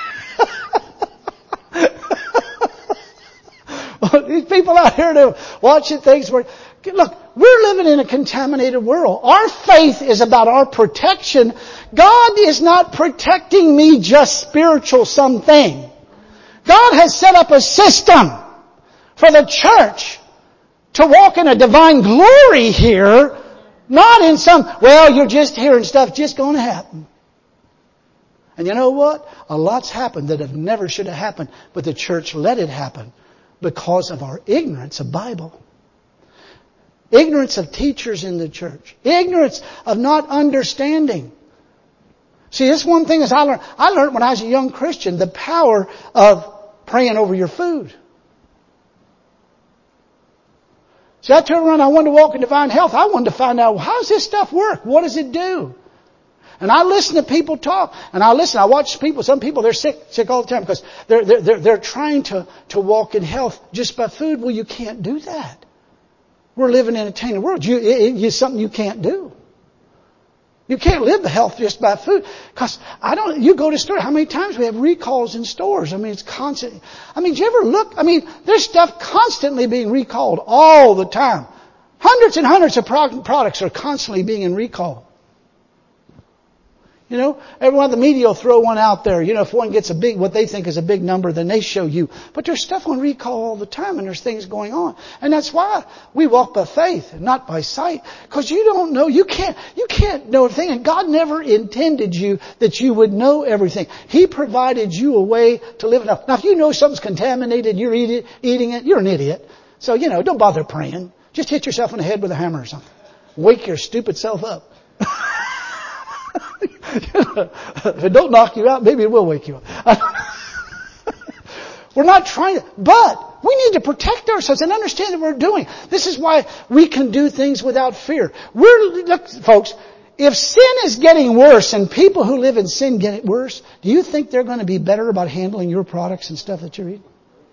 A: These people out here that watching things look, we're living in a contaminated world. Our faith is about our protection. God is not protecting me just spiritual something. God has set up a system for the church to walk in a divine glory here, not in some, well, you're just hearing stuff just going to happen. And you know what? A lot's happened that have never should have happened, but the church let it happen because of our ignorance of Bible. Ignorance of teachers in the church. Ignorance of not understanding. See, this one thing is I learned when I was a young Christian, the power of praying over your food. See, I turned around, I wanted to walk in divine health. I wanted to find out, how does this stuff work? What does it do? And I listen to people talk, and I watch people, some people, they're sick all the time because they're trying to walk in health just by food. Well, you can't do that. We're living in a tainted world. It's something you can't do. You can't live the health just by food. Because you go to stores, how many times we have recalls in stores? I mean, it's constant. I mean, do you ever look? I mean, there's stuff constantly being recalled all the time. Hundreds and hundreds of products are constantly being recalled. You know, everyone, the media will throw one out there. You know, if one gets what they think is a big number, then they show you. But there's stuff on recall all the time, and there's things going on. And that's why we walk by faith and not by sight. Because you don't know, you can't know everything. And God never intended you that you would know everything. He provided you a way to live enough. Now, if you know something's contaminated and you're eating it, you're an idiot. So, don't bother praying. Just hit yourself in the head with a hammer or something. Wake your stupid self up. If it don't knock you out, maybe it will wake you up. We're not trying to, but we need to protect ourselves and understand that we're doing. This is why we can do things without fear. Look, folks, if sin is getting worse and people who live in sin get it worse, do you think they're going to be better about handling your products and stuff that you're eating?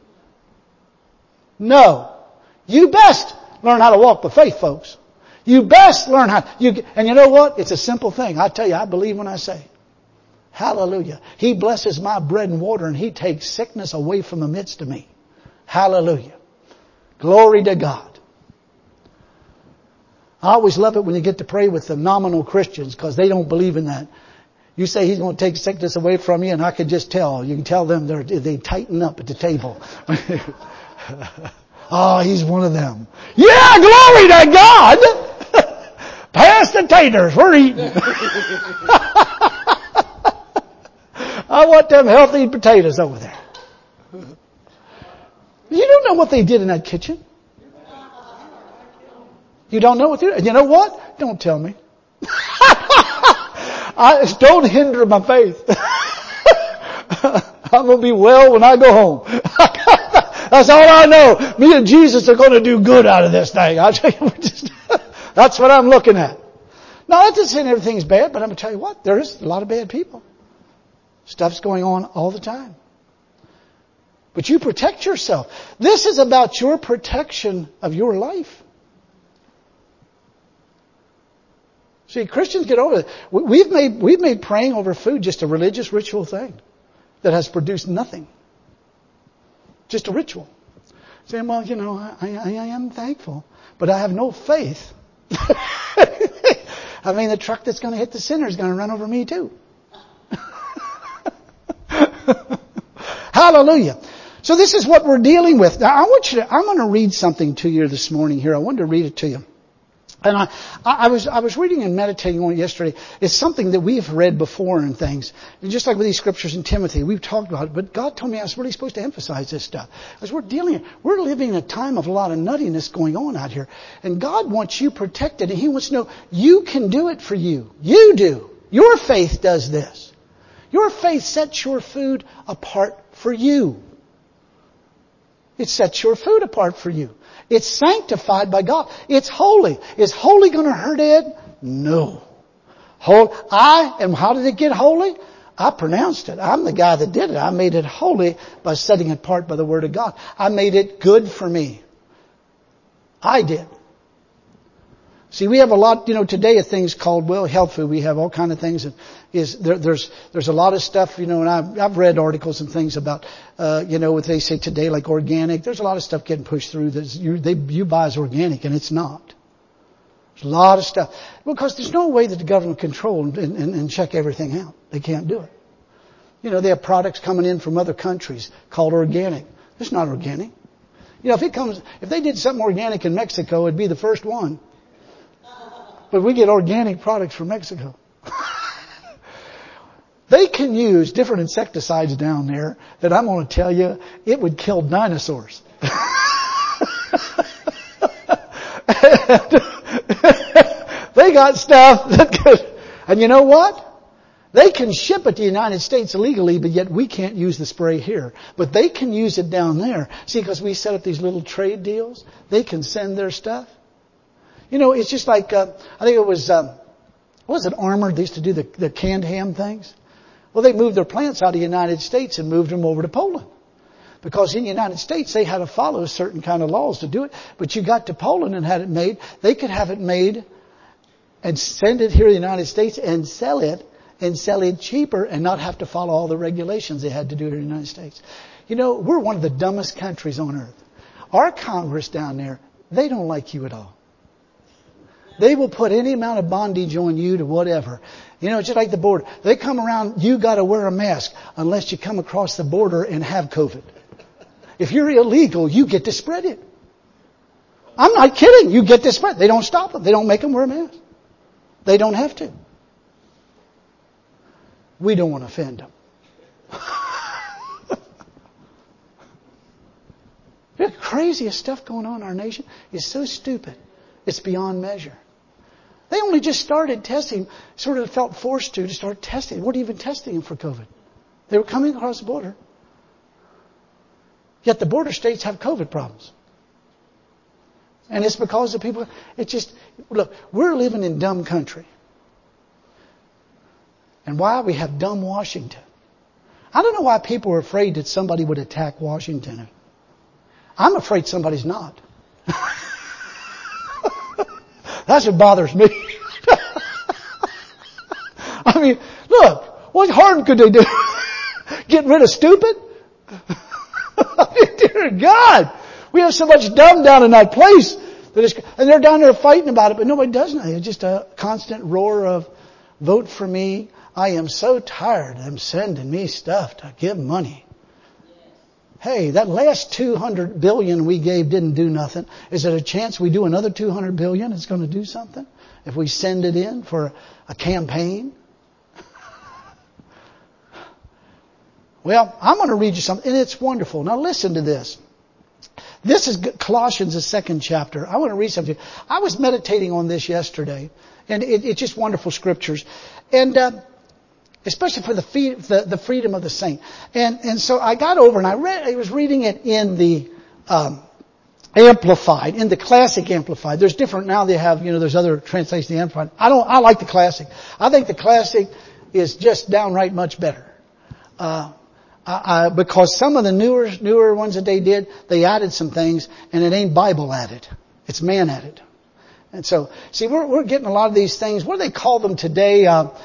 A: No. You best learn how to walk by faith, folks. You best learn how. And you know what? It's a simple thing. I tell you, I believe when I say, hallelujah. He blesses my bread and water and He takes sickness away from the midst of me. Hallelujah. Glory to God. I always love it when you get to pray with the nominal Christians because they don't believe in that. You say He's going to take sickness away from you and I can just tell. You can tell them they tighten up at the table. Oh, He's one of them. Yeah, glory to God! Pass the taters. We're eating. I want them healthy potatoes over there. You don't know what they did in that kitchen. You don't know what they did. You know what? Don't tell me. Don't hinder my faith. I'm going to be well when I go home. That's all I know. Me and Jesus are going to do good out of this thing. I'll tell you, that's what I'm looking at. Now, that doesn't say everything's bad, but I'm going to tell you what, there is a lot of bad people. Stuff's going on all the time. But you protect yourself. This is about your protection of your life. See, Christians get over it. We've made praying over food just a religious ritual thing that has produced nothing. Just a ritual. Saying, well, I am thankful, but I have no faith. I mean, the truck that's going to hit the sinner is going to run over me too. Hallelujah. So this is what we're dealing with. Now, I'm going to read something to you this morning here. I wanted to read it to you. And I was reading and meditating on it yesterday. It's something that we've read before and things. And just like with these scriptures in Timothy, we've talked about it. But God told me I was really supposed to emphasize this stuff. As we're living in a time of a lot of nuttiness going on out here. And God wants you protected. And He wants to know you can do it for you. You do. Your faith does this. Your faith sets your food apart for you. It sets your food apart for you. It's sanctified by God. It's holy. Is holy going to hurt Ed? No. How did it get holy? I pronounced it. I'm the guy that did it. I made it holy by setting it apart by the Word of God. I made it good for me. I did. See, we have a lot, today of things called, health food. We have all kind of things. There's a lot of stuff, and I've read articles and things about, what they say today, like organic. There's a lot of stuff getting pushed through that you buy as organic, and it's not. There's a lot of stuff. Because there's no way that the government can control and check everything out. They can't do it. They have products coming in from other countries called organic. It's not organic. If they did something organic in Mexico, it'd be the first one. But we get organic products from Mexico. They can use different insecticides down there that I'm going to tell you, it would kill dinosaurs. They got stuff that could, and you know what? They can ship it to the United States illegally, but yet we can't use the spray here. But they can use it down there. See, because we set up these little trade deals, they can send their stuff. It's just like, I think it was Armour? They used to do the canned ham things. Well, they moved their plants out of the United States and moved them over to Poland. Because in the United States, they had to follow certain kind of laws to do it. But you got to Poland and had it made. They could have it made and send it here to the United States and sell it cheaper and not have to follow all the regulations they had to do in the United States. We're one of the dumbest countries on earth. Our Congress down there, they don't like you at all. They will put any amount of bondage on you to whatever. Just like the border. They come around, you got to wear a mask unless you come across the border and have COVID. If you're illegal, you get to spread it. I'm not kidding. You get to spread it. They don't stop them. They don't make them wear a mask. They don't have to. We don't want to offend them. The craziest stuff going on in our nation is so stupid. It's beyond measure. They only just started testing, sort of felt forced to start testing. They weren't even testing them for COVID. They were coming across the border. Yet the border states have COVID problems. And it's because of people. Look, we're living in dumb country. And why? We have dumb Washington. I don't know why people are afraid that somebody would attack Washington. I'm afraid somebody's not. That's what bothers me. I mean, look, what harm could they do? Get rid of stupid? Dear God, we have so much dumb down in that place. And they're down there fighting about it, but nobody does nothing. It's just a constant roar of, vote for me. I am so tired of them sending me stuff to give money. Hey, that last $200 billion we gave didn't do nothing. Is there a chance we do another $200 billion? It's going to do something if we send it in for a campaign. Well, I'm going to read you something, and it's wonderful. Now listen to this. This is Colossians, the 2nd chapter. I want to read something. I was meditating on this yesterday, and it's just wonderful scriptures. And especially for the freedom of the saint. And so I got over and I was reading it in the Amplified, in the Classic Amplified. There's different now. They have, there's other translations of the Amplified. I like the Classic. I think the Classic is just downright much better. Because some of the newer ones that they did, they added some things, and it ain't Bible added. It's man added. And so, see, we're getting a lot of these things. What do they call them today?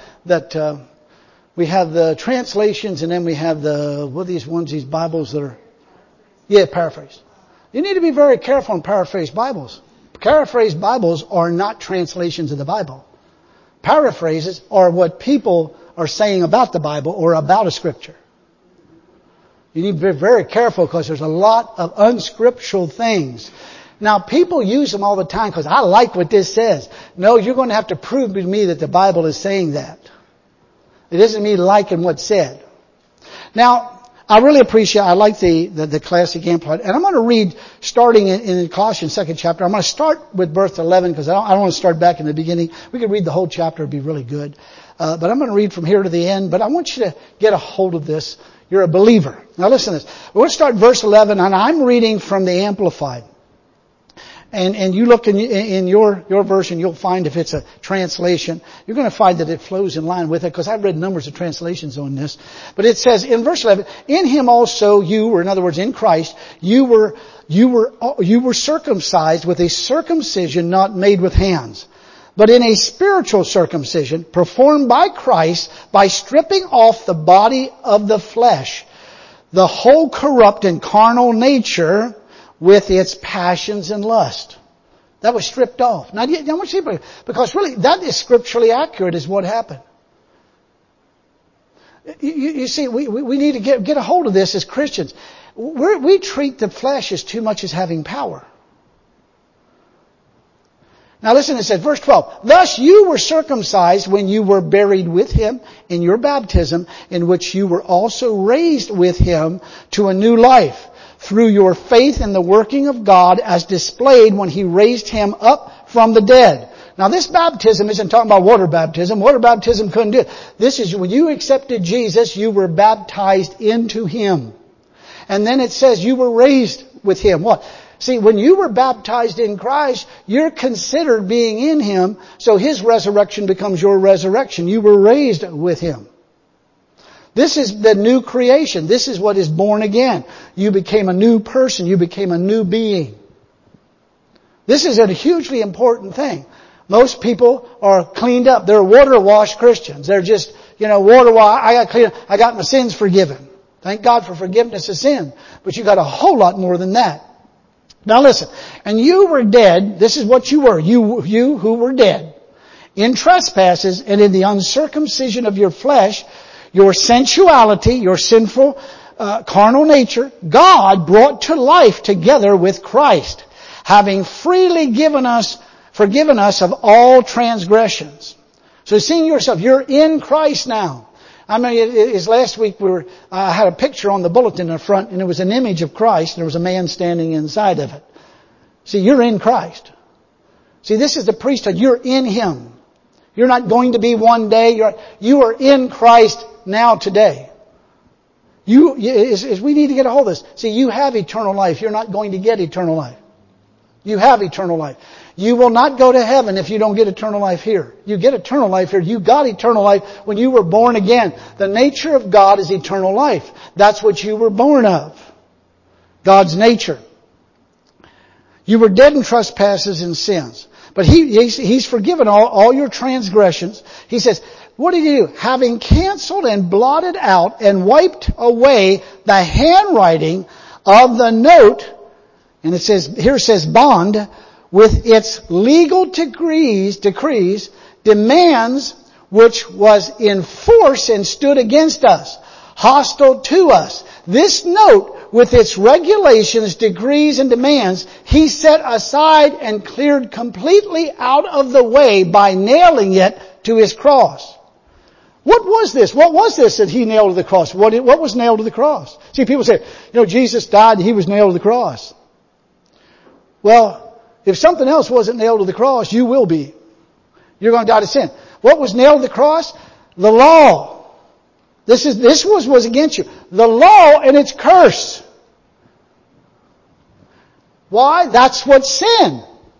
A: We have the translations, and then we have these Bibles that are, paraphrase. You need to be very careful on paraphrase Bibles. Paraphrased Bibles are not translations of the Bible. Paraphrases are what people are saying about the Bible or about a scripture. You need to be very careful because there's a lot of unscriptural things. Now, people use them all the time because I like what this says. No, you're going to have to prove to me that the Bible is saying that. It isn't me liking what's said. Now, I really I like the Classic Amplified. And I'm going to read, starting in Colossians 2nd chapter. I'm going to start with verse 11 because I don't want to start back in the beginning. We could read the whole chapter. It'd be really good. But I'm going to read from here to the end. But I want you to get a hold of this. You're a believer. Now listen to this. We'll start verse 11, and I'm reading from the Amplified. And you look in your version, you'll find if it's a translation, you're going to find that it flows in line with it, because I've read numbers of translations on this. But it says in verse 11, in Him also you, or in other words, in Christ, you were circumcised with a circumcision not made with hands, but in a spiritual circumcision performed by Christ by stripping off the body of the flesh, the whole corrupt and carnal nature with its passions and lust. That was stripped off. Now, I want you to see, because really that is scripturally accurate is what happened. You see, we need to get a hold of this as Christians. We treat the flesh as too much as having power. Now listen, it says, verse 12, thus you were circumcised when you were buried with Him in your baptism, in which you were also raised with Him to a new life, through your faith in the working of God as displayed when He raised Him up from the dead. Now this baptism isn't talking about water baptism. Water baptism couldn't do it. This is when you accepted Jesus, you were baptized into Him. And then it says you were raised with Him. What? See, when you were baptized in Christ, you're considered being in Him, so His resurrection becomes your resurrection. You were raised with Him. This is the new creation. This is what is born again. You became a new person. You became a new being. This is a hugely important thing. Most people are cleaned up. They're water washed Christians. They're just, water washed. I got clean. I got my sins forgiven. Thank God for forgiveness of sin. But you got a whole lot more than that. Now listen, and you were dead, this is what you were, you who were dead, in trespasses and in the uncircumcision of your flesh, your sensuality, your sinful carnal nature, God brought to life together with Christ, having freely forgiven us of all transgressions. So seeing yourself, you're in Christ now. I mean, it's last week I had a picture on the bulletin in the front, and it was an image of Christ, and there was a man standing inside of it. See, you're in Christ. See, this is the priesthood. You're in Him. You're not going to be one day. You are in Christ now today. We need to get a hold of this. See, you have eternal life. You're not going to get eternal life. You have eternal life. You will not go to heaven if you don't get eternal life here. You get eternal life here. You got eternal life when you were born again. The nature of God is eternal life. That's what you were born of. God's nature. You were dead in trespasses and sins. But He's forgiven all your transgressions. He says, what did He do? Having canceled and blotted out and wiped away the handwriting of the note, and it says bond, with its legal decrees, demands, which was in force and stood against us, hostile to us. This note, with its regulations, decrees, and demands, He set aside and cleared completely out of the way by nailing it to His cross. What was this? What was this that He nailed to the cross? What was nailed to the cross? See, people say, Jesus died and He was nailed to the cross. Well, if something else wasn't nailed to the cross, you will be. You're going to die to sin. What was nailed to the cross? The law. This was against you. The law and its curse. Why? That's what sin.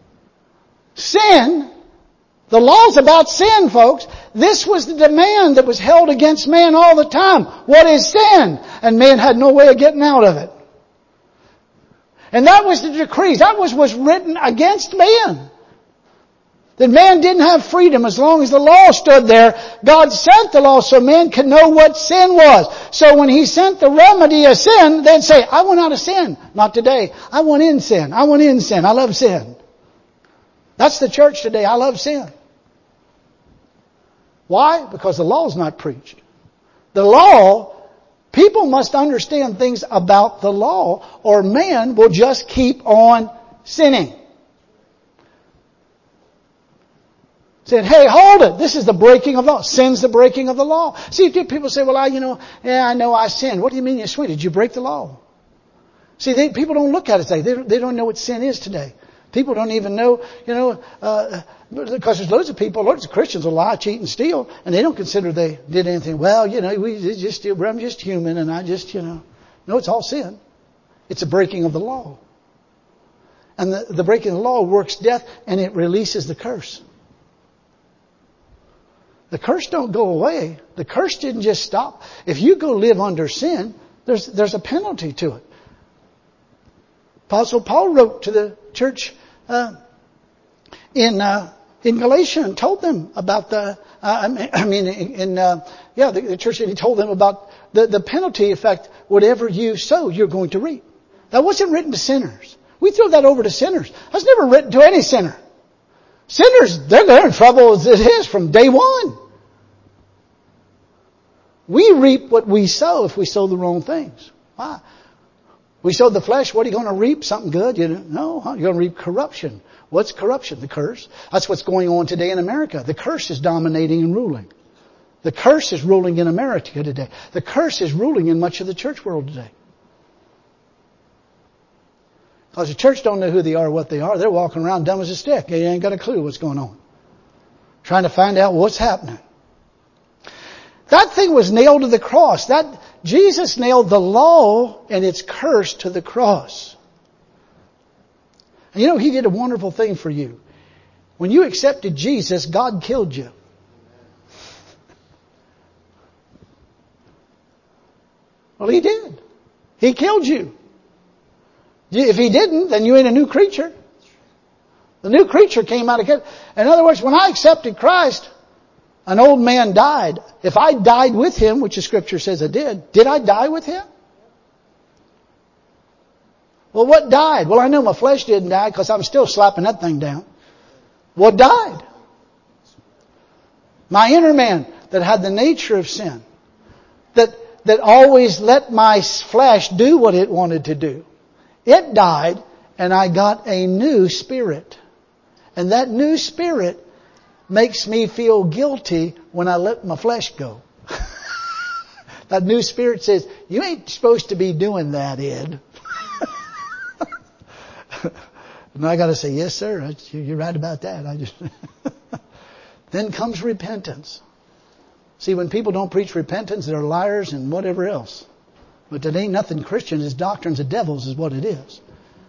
A: Sin. The law's about sin, folks. This was the demand that was held against man all the time. What is sin? And man had no way of getting out of it. And that was the decrees. That was written against man. That man didn't have freedom as long as the law stood there. God sent the law so man could know what sin was. So when He sent the remedy of sin, they'd say, I want out of sin. Not today. I want in sin. I want in sin. I love sin. That's the church today. I love sin. Why? Because the law is not preached. The law, people must understand things about the law, or man will just keep on sinning. Said, hey, hold it. This is the breaking of the law. Sin's the breaking of the law. See, people say, well, I know I sinned. What do you mean you sinned? Did you break the law? See, people don't look at it today. They don't know what sin is today. People don't even know, because there's loads of Christians who lie, cheat, and steal, and they don't consider they did anything. Well, we just steal. I'm just human, and I just, No, it's all sin. It's a breaking of the law. And the breaking of the law works death, and it releases the curse. The curse don't go away. The curse didn't just stop. If you go live under sin, there's a penalty to it. Apostle Paul wrote to the church in Galatia and told them about the church, and he told them about the penalty effect. Whatever you sow, you're going to reap. That wasn't written to sinners. We throw that over to sinners. That's never written to any sinner. Sinners, they're in trouble as it is from day one. We reap what we sow if we sow the wrong things. Why? We sowed the flesh, what are you going to reap? Something good? No, you're going to reap corruption. What's corruption? The curse. That's what's going on today in America. The curse is dominating and ruling. The curse is ruling in America today. The curse is ruling in much of the church world today. Because the church don't know who they are, what they are. They're walking around dumb as a stick. They ain't got a clue what's going on. Trying to find out what's happening. That thing was nailed to the cross. Jesus nailed the law and its curse to the cross. And you know, He did a wonderful thing for you. When you accepted Jesus, God killed you. Well, He did. He killed you. If He didn't, then you ain't a new creature. The new creature came out of it. In other words, when I accepted Christ, an old man died. If I died with Him, which the Scripture says I did I die with Him? Well, what died? Well, I know my flesh didn't die because I'm still slapping that thing down. What died? My inner man that had the nature of sin. That always let my flesh do what it wanted to do. It died and I got a new spirit. And that new spirit makes me feel guilty when I let my flesh go. That new spirit says, you ain't supposed to be doing that, Ed. And I got to say, yes, sir. You're right about that. Then comes repentance. See, when people don't preach repentance, they're liars and whatever else. But that ain't nothing Christian. It's doctrines of devils is what it is.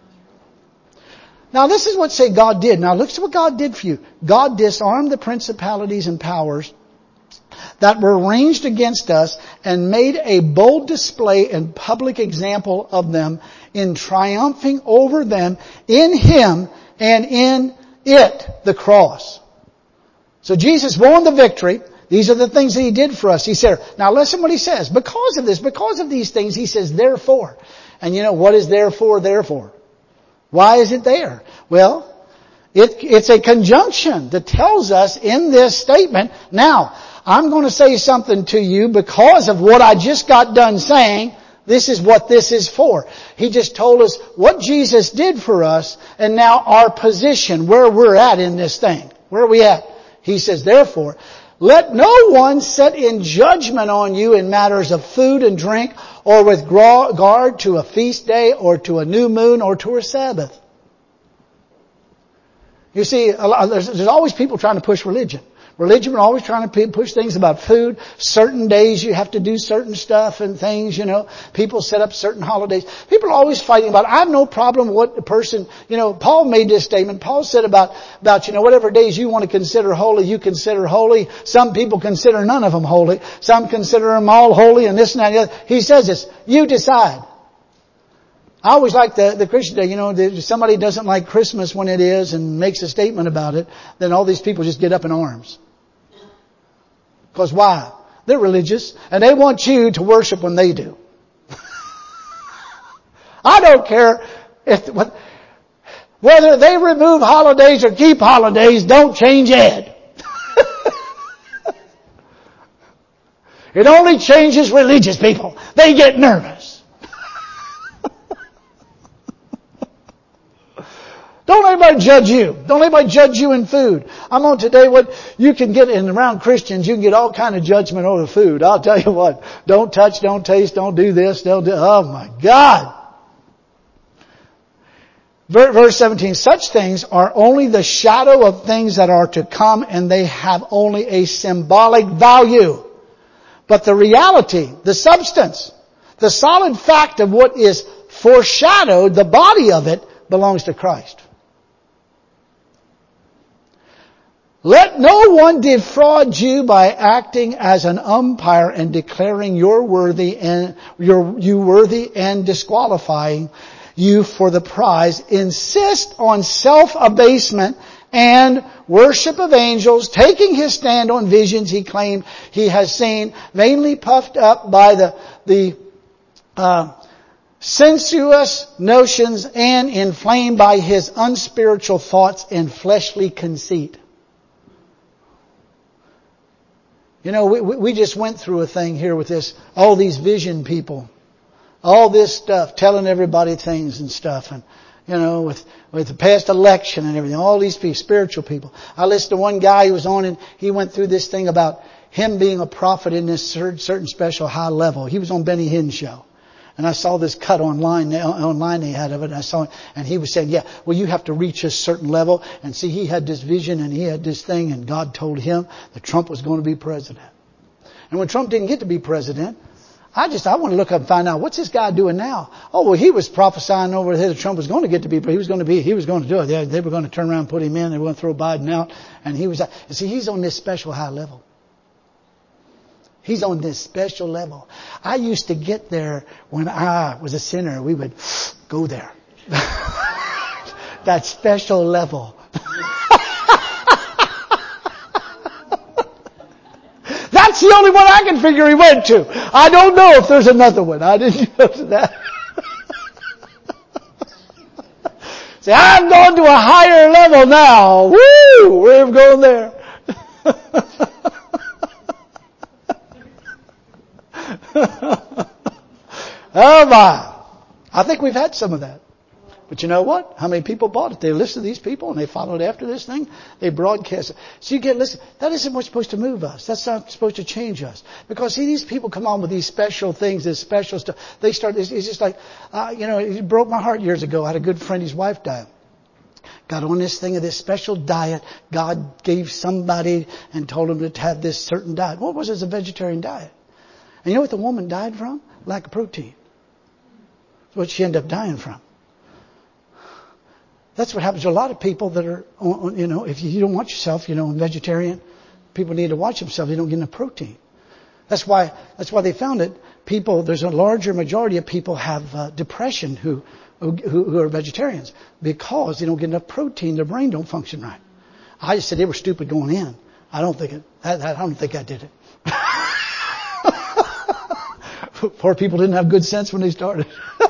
A: Now this is what say God did. Now look at what God did for you. God disarmed the principalities and powers that were ranged against us and made a bold display and public example of them in triumphing over them in Him and in it, the cross. So Jesus won the victory. These are the things that He did for us. He said, now listen what He says. Because of this, because of these things, He says, therefore. And you know, what is therefore? Why is it there? Well, it's a conjunction that tells us in this statement, now, I'm going to say something to you because of what I just got done saying. This is what this is for. He just told us what Jesus did for us and now our position, where we're at in this thing. Where are we at? He says, therefore, let no one set in judgment on you in matters of food and drink or with regard to a feast day or to a new moon or to a Sabbath. You see, there's always people trying to push religion. Religion are always trying to push things about food. Certain days you have to do certain stuff and things, you know. People set up certain holidays. People are always fighting about it. I have no problem what the person, you know, Paul made this statement. Paul said about, you know, whatever days you want to consider holy, you consider holy. Some people consider none of them holy. Some consider them all holy and this and that and the other. He says this, you decide. I always like the Christian day, you know, if somebody doesn't like Christmas when it is and makes a statement about it, then all these people just get up in arms. Because why? They're religious and they want you to worship when they do. I don't care whether they remove holidays or keep holidays, don't change Ed. It only changes religious people. They get nervous. Don't let anybody judge you. Don't let anybody judge you in food. I'm on today what you can get in around Christians. You can get all kind of judgment over food. I'll tell you what. Don't touch, don't taste, don't do this, don't do... Oh my God. Verse 17. Such things are only the shadow of things that are to come and they have only a symbolic value. But the reality, the substance, the solid fact of what is foreshadowed, the body of it, belongs to Christ. Let no one defraud you by acting as an umpire and declaring you worthy and disqualifying you for the prize. Insist on self-abasement and worship of angels, taking his stand on visions he claimed he has seen, vainly puffed up by the sensuous notions and inflamed by his unspiritual thoughts and fleshly conceit. You know, we just went through a thing here with this, all these vision people, all this stuff, telling everybody things and stuff, and you know, with the past election and everything, all these people, spiritual people. I listened to one guy who was on, and he went through this thing about him being a prophet in this certain special high level. He was on Benny Hinn's show. And I saw this cut online they had of it, and I saw it, and he was saying, yeah, well, you have to reach a certain level. And see, he had this vision and he had this thing, and God told him that Trump was going to be president. And when Trump didn't get to be president, I want to look up and find out, what's this guy doing now? Oh, well, he was prophesying over there that Trump was going to get to be, he was going to do it. They were going to turn around and put him in, they were going to throw Biden out, and see, he's on this special high level. He's on this special level. I used to get there when I was a sinner. We would go there. That special level. That's the only one I can figure he went to. I don't know if there's another one. I didn't go to that. Say, I'm going to a higher level now. Woo! We're going there. Oh my. I think we've had some of that. But you know what? How many people bought it? They listened to these people and they followed after this thing. They broadcast it. So you listen. That isn't what's supposed to move us. That's not supposed to change us. Because see, these people come on with these special things, this special stuff. They start, it's just like, it broke my heart years ago. I had a good friend, his wife died. Got on this thing of this special diet. God gave somebody and told him to have this certain diet. What was it? It's a vegetarian diet. And you know what the woman died from? Lack of protein. That's what she ended up dying from. That's what happens to a lot of people that are, if you don't watch yourself, vegetarian, people need to watch themselves. They don't get enough protein. That's why they found it. There's a larger majority of people have depression who are vegetarians because they don't get enough protein. Their brain don't function right. I just said they were stupid going in. I don't think I did it. Poor people didn't have good sense when they started.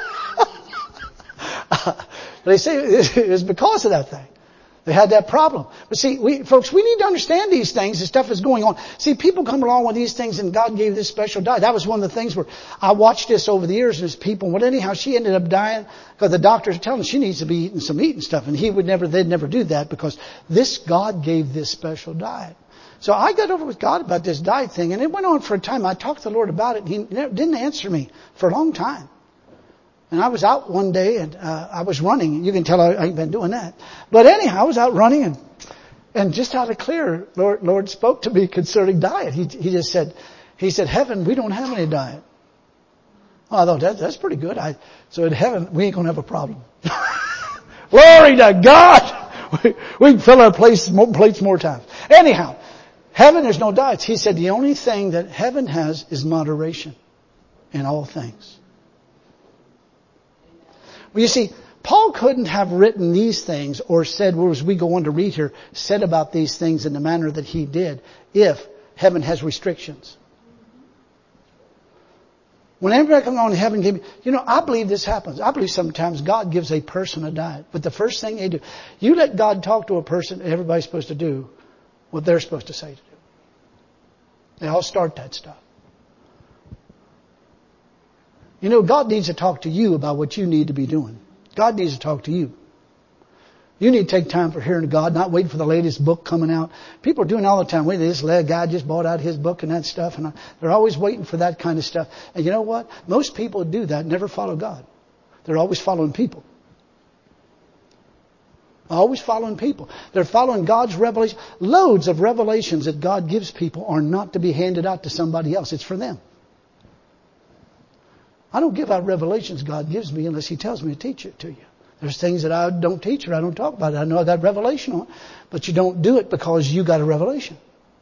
A: They say it was because of that thing. They had that problem. But see, folks, we need to understand these things. This stuff is going on. See, people come along with these things and God gave this special diet. That was one of the things where I watched this over the years and there's people. Well, anyhow, she ended up dying because the doctors telling her she needs to be eating some meat and stuff. And they'd never do that because God gave this special diet. So I got over with God about this diet thing, and it went on for a time. I talked to the Lord about it, and He didn't answer me for a long time. And I was out one day, and I was running. You can tell I ain't been doing that. But anyhow, I was out running, and just out of clear, Lord spoke to me concerning diet. He just said, heaven, we don't have any diet. Oh, I thought that's pretty good. So in heaven, we ain't going to have a problem. Glory to God! We can fill our plates more times. Anyhow. Heaven, there's no diets. He said the only thing that heaven has is moderation in all things. Well, you see, Paul couldn't have written these things or said, well, as we go on to read here, said about these things in the manner that he did if heaven has restrictions. Whenever I come on, heaven gave me, I believe this happens. I believe sometimes God gives a person a diet. But the first thing they do, you let God talk to a person, everybody's supposed to do what they're supposed to say to do. They all start that stuff. God needs to talk to you about what you need to be doing. God needs to talk to you. You need to take time for hearing God, not waiting for the latest book coming out. People are doing all the time. Wait, this guy just bought out his book and that stuff. And they're always waiting for that kind of stuff. And you know what? Most people do that never follow God. They're always following people. Always following people. They're following God's revelation. Loads of revelations that God gives people are not to be handed out to somebody else. It's for them. I don't give out revelations God gives me unless He tells me to teach it to you. There's things that I don't teach or I don't talk about. I know I got revelation on, but you don't do it because you got a revelation.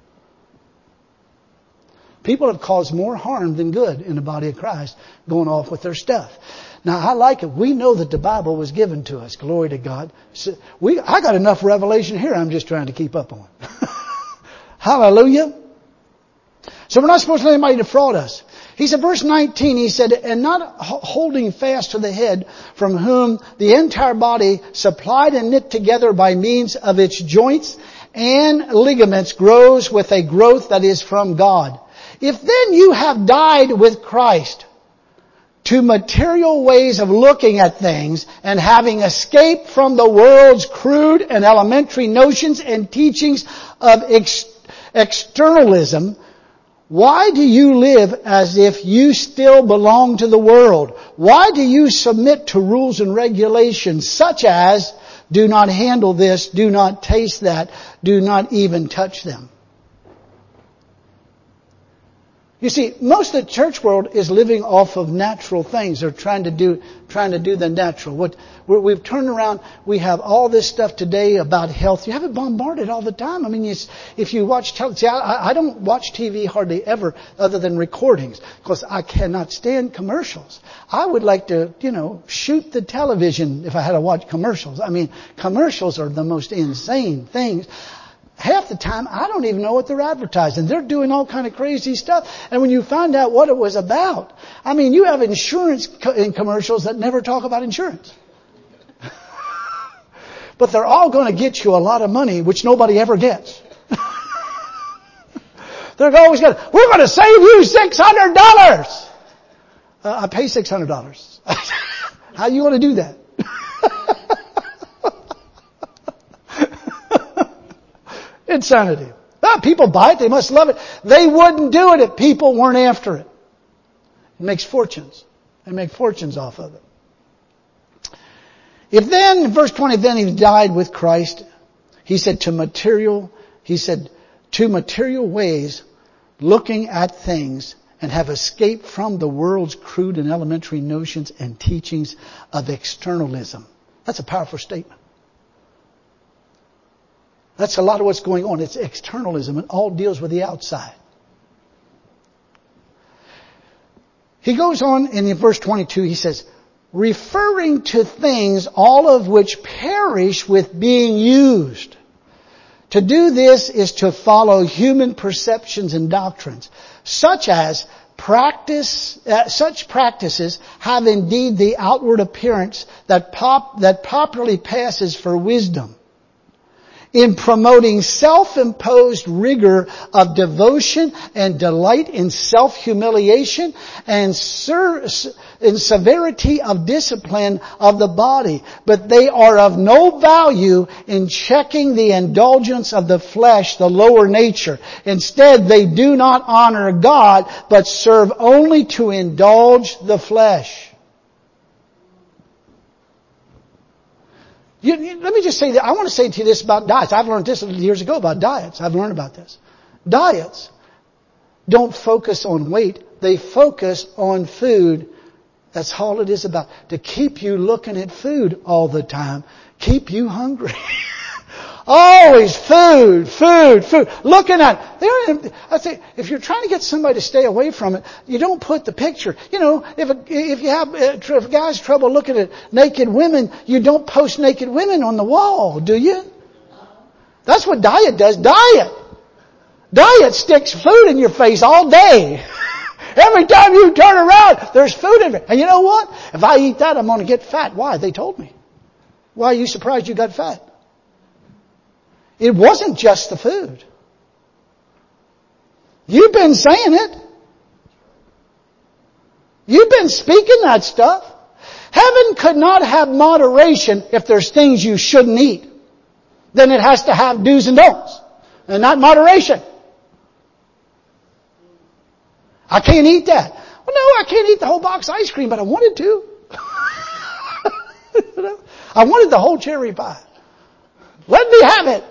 A: People have caused more harm than good in the body of Christ going off with their stuff. Now, I like it. We know that the Bible was given to us. Glory to God. I got enough revelation here I'm just trying to keep up on. Hallelujah. So we're not supposed to let anybody defraud us. He said, verse 19, he said, and not holding fast to the head, from whom the entire body, supplied and knit together by means of its joints and ligaments grows with a growth that is from God. If then you have died with Christ to material ways of looking at things and having escaped from the world's crude and elementary notions and teachings of externalism, why do you live as if you still belong to the world? Why do you submit to rules and regulations such as, do not handle this, do not taste that, do not even touch them? You see, most of the church world is living off of natural things. They're trying to do the natural. We've turned around, we have all this stuff today about health. You have it bombarded all the time. I mean, if you watch television, see, I don't watch TV hardly ever other than recordings because I cannot stand commercials. I would like to, shoot the television if I had to watch commercials. I mean, commercials are the most insane things. Half the time, I don't even know what they're advertising. They're doing all kind of crazy stuff. And when you find out what it was about, I mean, you have insurance in commercials that never talk about insurance. But they're all going to get you a lot of money, which nobody ever gets. They're always going to, we're going to save you $600. I pay $600. How are you going to do that? Insanity. People buy it. They must love it. They wouldn't do it if people weren't after it. It makes fortunes. They make fortunes off of it. If then, verse 20, then he died with Christ, he said to material ways, looking at things and have escaped from the world's crude and elementary notions and teachings of externalism. That's a powerful statement. That's a lot of what's going on. It's externalism. It all deals with the outside. He goes on in verse 22, he says, referring to things all of which perish with being used. To do this is to follow human perceptions and doctrines, such practices have indeed the outward appearance that properly passes for wisdom. In promoting self-imposed rigor of devotion and delight in self-humiliation and in severity of discipline of the body. But they are of no value in checking the indulgence of the flesh, the lower nature. Instead, they do not honor God, but serve only to indulge the flesh. Let me just say that. I want to say to you this about diets. I've learned this years ago about diets. I've learned about this. Diets don't focus on weight. They focus on food. That's all it is about. To keep you looking at food all the time. Keep you hungry. Always food. Looking at it. I say, if you're trying to get somebody to stay away from it, you don't put the picture. If a guy's trouble looking at naked women, you don't post naked women on the wall, do you? That's what diet does. Diet sticks food in your face all day. Every time you turn around, there's food in it. And you know what? If I eat that, I'm going to get fat. Why? They told me. Why are you surprised you got fat? It wasn't just the food. You've been saying it. You've been speaking that stuff. Heaven could not have moderation if there's things you shouldn't eat. Then it has to have do's and don'ts. And not moderation. I can't eat that. Well, no, I can't eat the whole box of ice cream, but I wanted to. I wanted the whole cherry pie. Let me have it.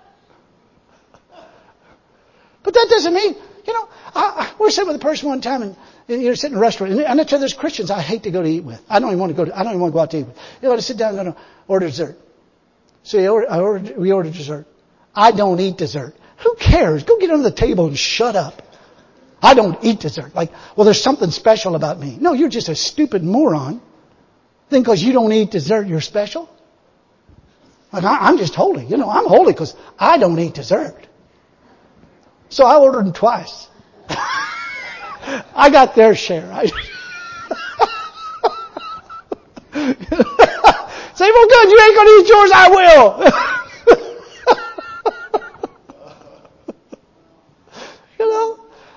A: But that doesn't mean, we're sitting with a person one time and you're sitting in a restaurant and I tell you there's Christians I hate to go to eat with. I don't even want to go out to eat with. To sit down and order dessert. So we order dessert. I don't eat dessert. Who cares? Go get under the table and shut up. I don't eat dessert. There's something special about me. No, you're just a stupid moron. Think because you don't eat dessert, you're special? I'm just holy. I'm holy because I don't eat dessert. So I ordered them twice. I got their share. Say, well, good, you ain't going to eat yours, I will.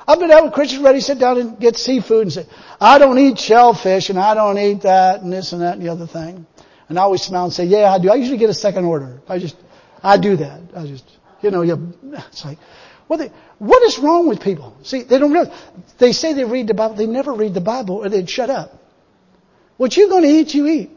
A: I've been out with Christians ready to sit down and get seafood and say, I don't eat shellfish and I don't eat that and this and that and the other thing. And I always smile and say, yeah, I do. I usually get a second order. I do that. It's like, what is wrong with people? See, they don't realize. They say they read the Bible. They never read the Bible or they'd shut up. What you're going to eat, you eat.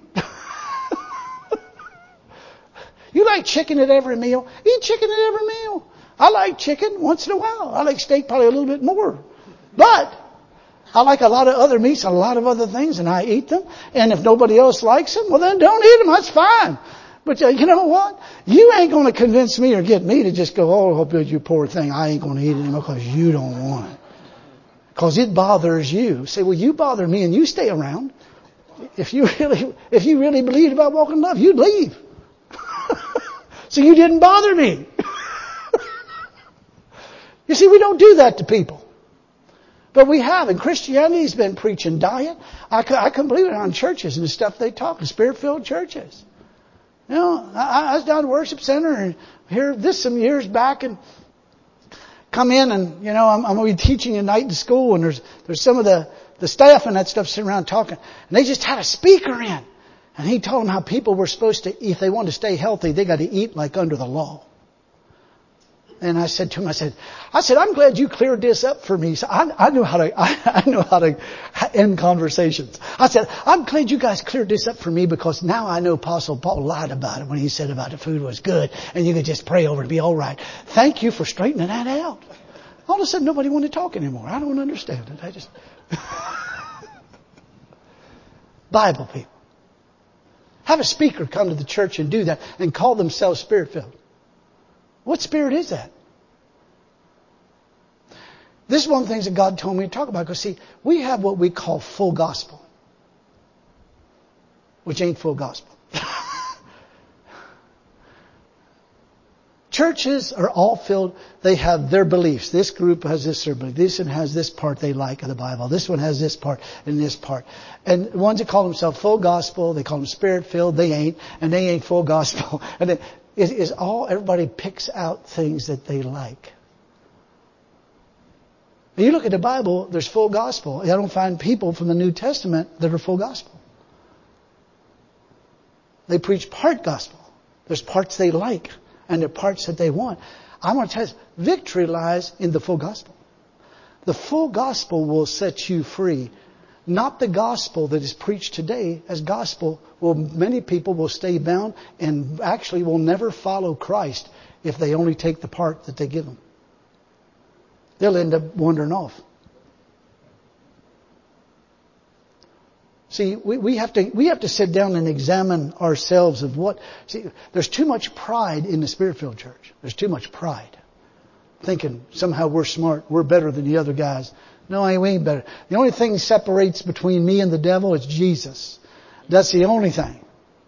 A: You like chicken at every meal? Eat chicken at every meal. I like chicken once in a while. I like steak probably a little bit more. But I like a lot of other meats and a lot of other things, and I eat them. And if nobody else likes them, well then don't eat them. That's fine. But you know what? You ain't going to convince me or get me to just go, oh, you poor thing. I ain't going to eat it anymore because you don't want it. Because it bothers you. Say, well, you bother me and you stay around. If you really believed about walking in love, you'd leave. So you didn't bother me. You see, we don't do that to people. But we have. And Christianity's been preaching diet. I couldn't believe it on churches and the stuff they talk, in Spirit-filled churches. You know, I was down at the worship center and here some years back and come in and, I'm going to be teaching at night in school and there's some of the staff and that stuff sitting around talking. And they just had a speaker in. And he told them how people were supposed to, if they wanted to stay healthy, they got to eat like under the law. And I said to him, I said, I'm glad you cleared this up for me. So I know how to end conversations. I said, I'm glad you guys cleared this up for me because now I know Apostle Paul lied about it when he said about the food was good and you could just pray over it and be all right. Thank you for straightening that out. All of a sudden nobody wanted to talk anymore. I don't understand it. Bible people. Have a speaker come to the church and do that and call themselves Spirit-filled. What spirit is that? This is one of the things that God told me to talk about. Because see, we have what we call full gospel. Which ain't full gospel. Churches are all filled. They have their beliefs. This group has this their belief. This one has this part they like of the Bible. This one has this part and this part. And the ones that call themselves full gospel, they call them Spirit-filled. They ain't. And they ain't full gospel. And it is all, everybody picks out things that they like. When you look at the Bible, there's full gospel. I don't find people from the New Testament that are full gospel. They preach part gospel. There's parts they like. And the parts that they want. I want to tell you, victory lies in the full gospel. The full gospel will set you free. Not the gospel that is preached today as gospel. Well, many people will stay bound and actually will never follow Christ if they only take the part that they give them. They'll end up wandering off. See, we have to sit down and examine ourselves of what. See, there's too much pride in the Spirit-filled church. There's too much pride, thinking somehow we're smart, we're better than the other guys. No, we ain't better. The only thing that separates between me and the devil is Jesus. That's the only thing.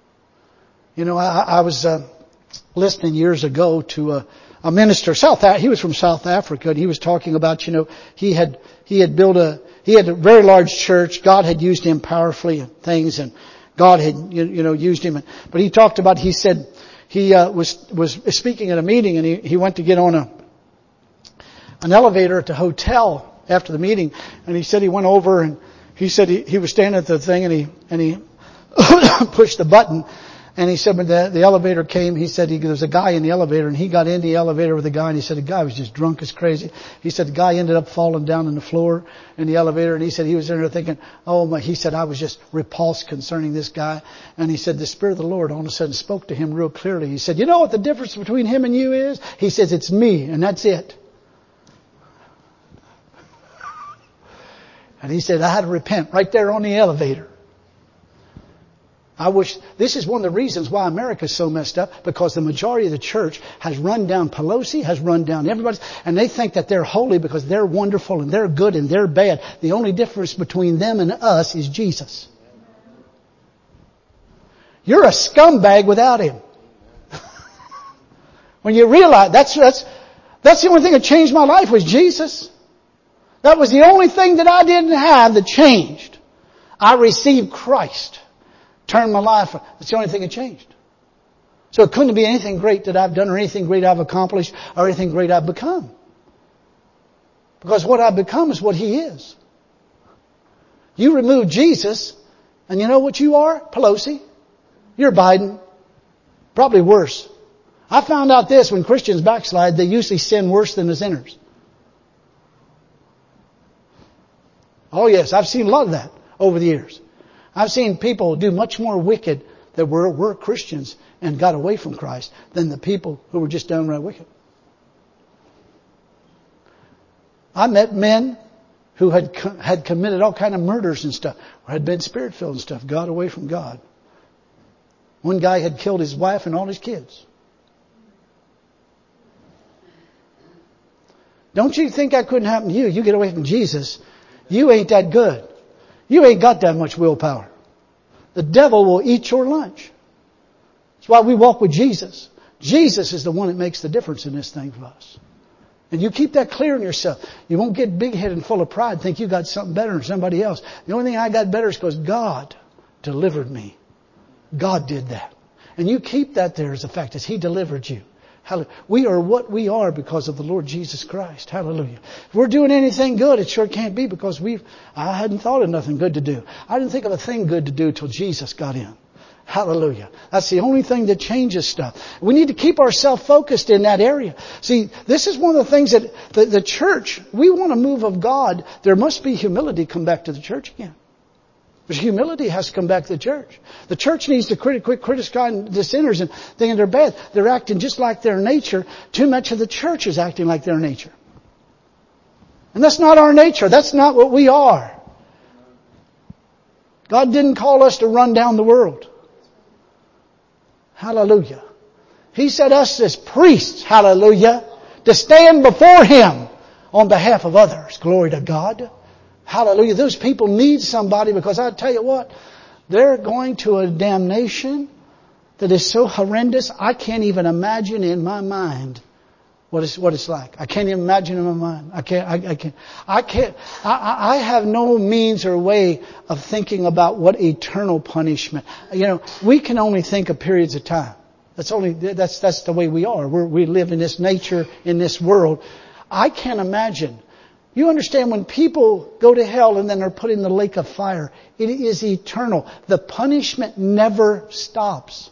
A: I was listening years ago to a minister, he was from South Africa, and he was talking about, he had a very large church. God had used him powerfully and things, and God had, used him. But he talked about, he said, he was speaking at a meeting, and he went to get on an elevator at the hotel after the meeting, and he said he went over, and he said he was standing at the thing, and he pushed the button. And he said when the elevator came, he said there was a guy in the elevator, and he got in the elevator with the guy, and he said the guy was just drunk as crazy. He said the guy ended up falling down on the floor in the elevator, and he said he was in there thinking, oh my, he said I was just repulsed concerning this guy. And he said the Spirit of the Lord all of a sudden spoke to him real clearly. He said, you know what the difference between him and you is? He says, it's me, and that's it. And he said, I had to repent right there on the elevator. This is one of the reasons why America is so messed up, because the majority of the church has run down Pelosi, has run down everybody, and they think that they're holy because they're wonderful and they're good and they're bad. The only difference between them and us is Jesus. You're a scumbag without Him. When you realize that's the only thing that changed my life was Jesus. That was the only thing that I didn't have that changed. I received Christ. Turned my life. That's the only thing that changed. So it couldn't be anything great that I've done or anything great I've accomplished or anything great I've become. Because what I become is what He is. You remove Jesus, and you know what you are? Pelosi. You're Biden. Probably worse. I found out this, when Christians backslide, they usually sin worse than the sinners. Oh yes, I've seen a lot of that over the years. I've seen people do much more wicked that were Christians and got away from Christ than the people who were just downright wicked. I met men who had committed all kind of murders and stuff, or had been spirit-filled and stuff, got away from God. One guy had killed his wife and all his kids. Don't you think that couldn't happen to you? You get away from Jesus, you ain't that good. You ain't got that much willpower. The devil will eat your lunch. That's why we walk with Jesus. Jesus is the one that makes the difference in this thing for us. And you keep that clear in yourself. You won't get big-headed and full of pride and think you got something better than somebody else. The only thing I got better is because God delivered me. God did that. And you keep that there as a fact, as He delivered you. Hallelujah. We are what we are because of the Lord Jesus Christ. Hallelujah. If we're doing anything good, it sure can't be because I hadn't thought of nothing good to do. I didn't think of a thing good to do till Jesus got in. Hallelujah. That's the only thing that changes stuff. We need to keep ourselves focused in that area. See, this is one of the things that the church, we want a move of God. There must be humility come back to the church again. Because humility has to come back to the church. The church needs to quit criticizing the sinners and thinking they're bad. They're acting just like their nature. Too much of the church is acting like their nature. And that's not our nature. That's not what we are. God didn't call us to run down the world. Hallelujah. He set us as priests, hallelujah, to stand before Him on behalf of others. Glory to God. Hallelujah. Those people need somebody, because I tell you what, they're going to a damnation that is so horrendous, I can't even imagine in my mind what it's like. I can't even imagine in my mind. I have no means or way of thinking about what eternal punishment. You know, we can only think of periods of time. That's the way we are. We live in this nature, in this world. I can't imagine. You understand, when people go to hell and then are put in the lake of fire, it is eternal. The punishment never stops.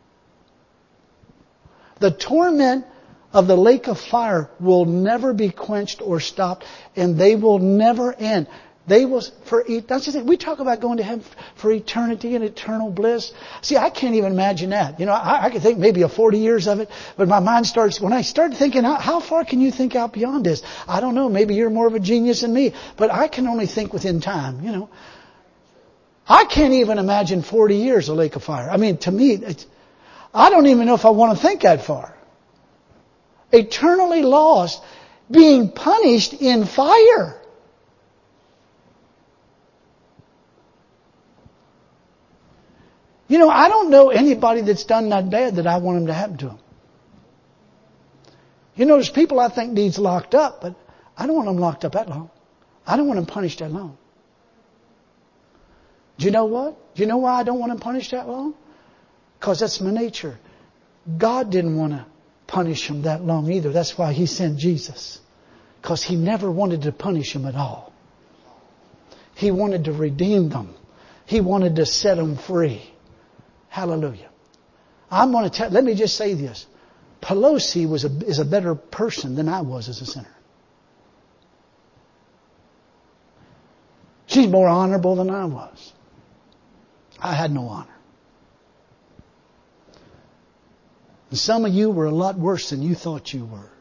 A: The torment of the lake of fire will never be quenched or stopped, and they will never end. That's the thing. We talk about going to heaven for eternity and eternal bliss. See, I can't even imagine that. You know, I could think maybe of 40 years of it, but my mind starts, when I start thinking, how far can you think out beyond this? I don't know. Maybe you're more of a genius than me, but I can only think within time, you know. I can't even imagine 40 years of lake of fire. I mean, to me, I don't even know if I want to think that far. Eternally lost, being punished in fire. You know, I don't know anybody that's done that bad that I want them to happen to them. You know, there's people I think needs locked up, but I don't want them locked up that long. I don't want them punished that long. Do you know what? Do you know why I don't want them punished that long? Because that's my nature. God didn't want to punish them that long either. That's why He sent Jesus. Because He never wanted to punish them at all. He wanted to redeem them. He wanted to set them free. Hallelujah. Let me just say this. Pelosi is a better person than I was as a sinner. She's more honorable than I was. I had no honor. And some of you were a lot worse than you thought you were.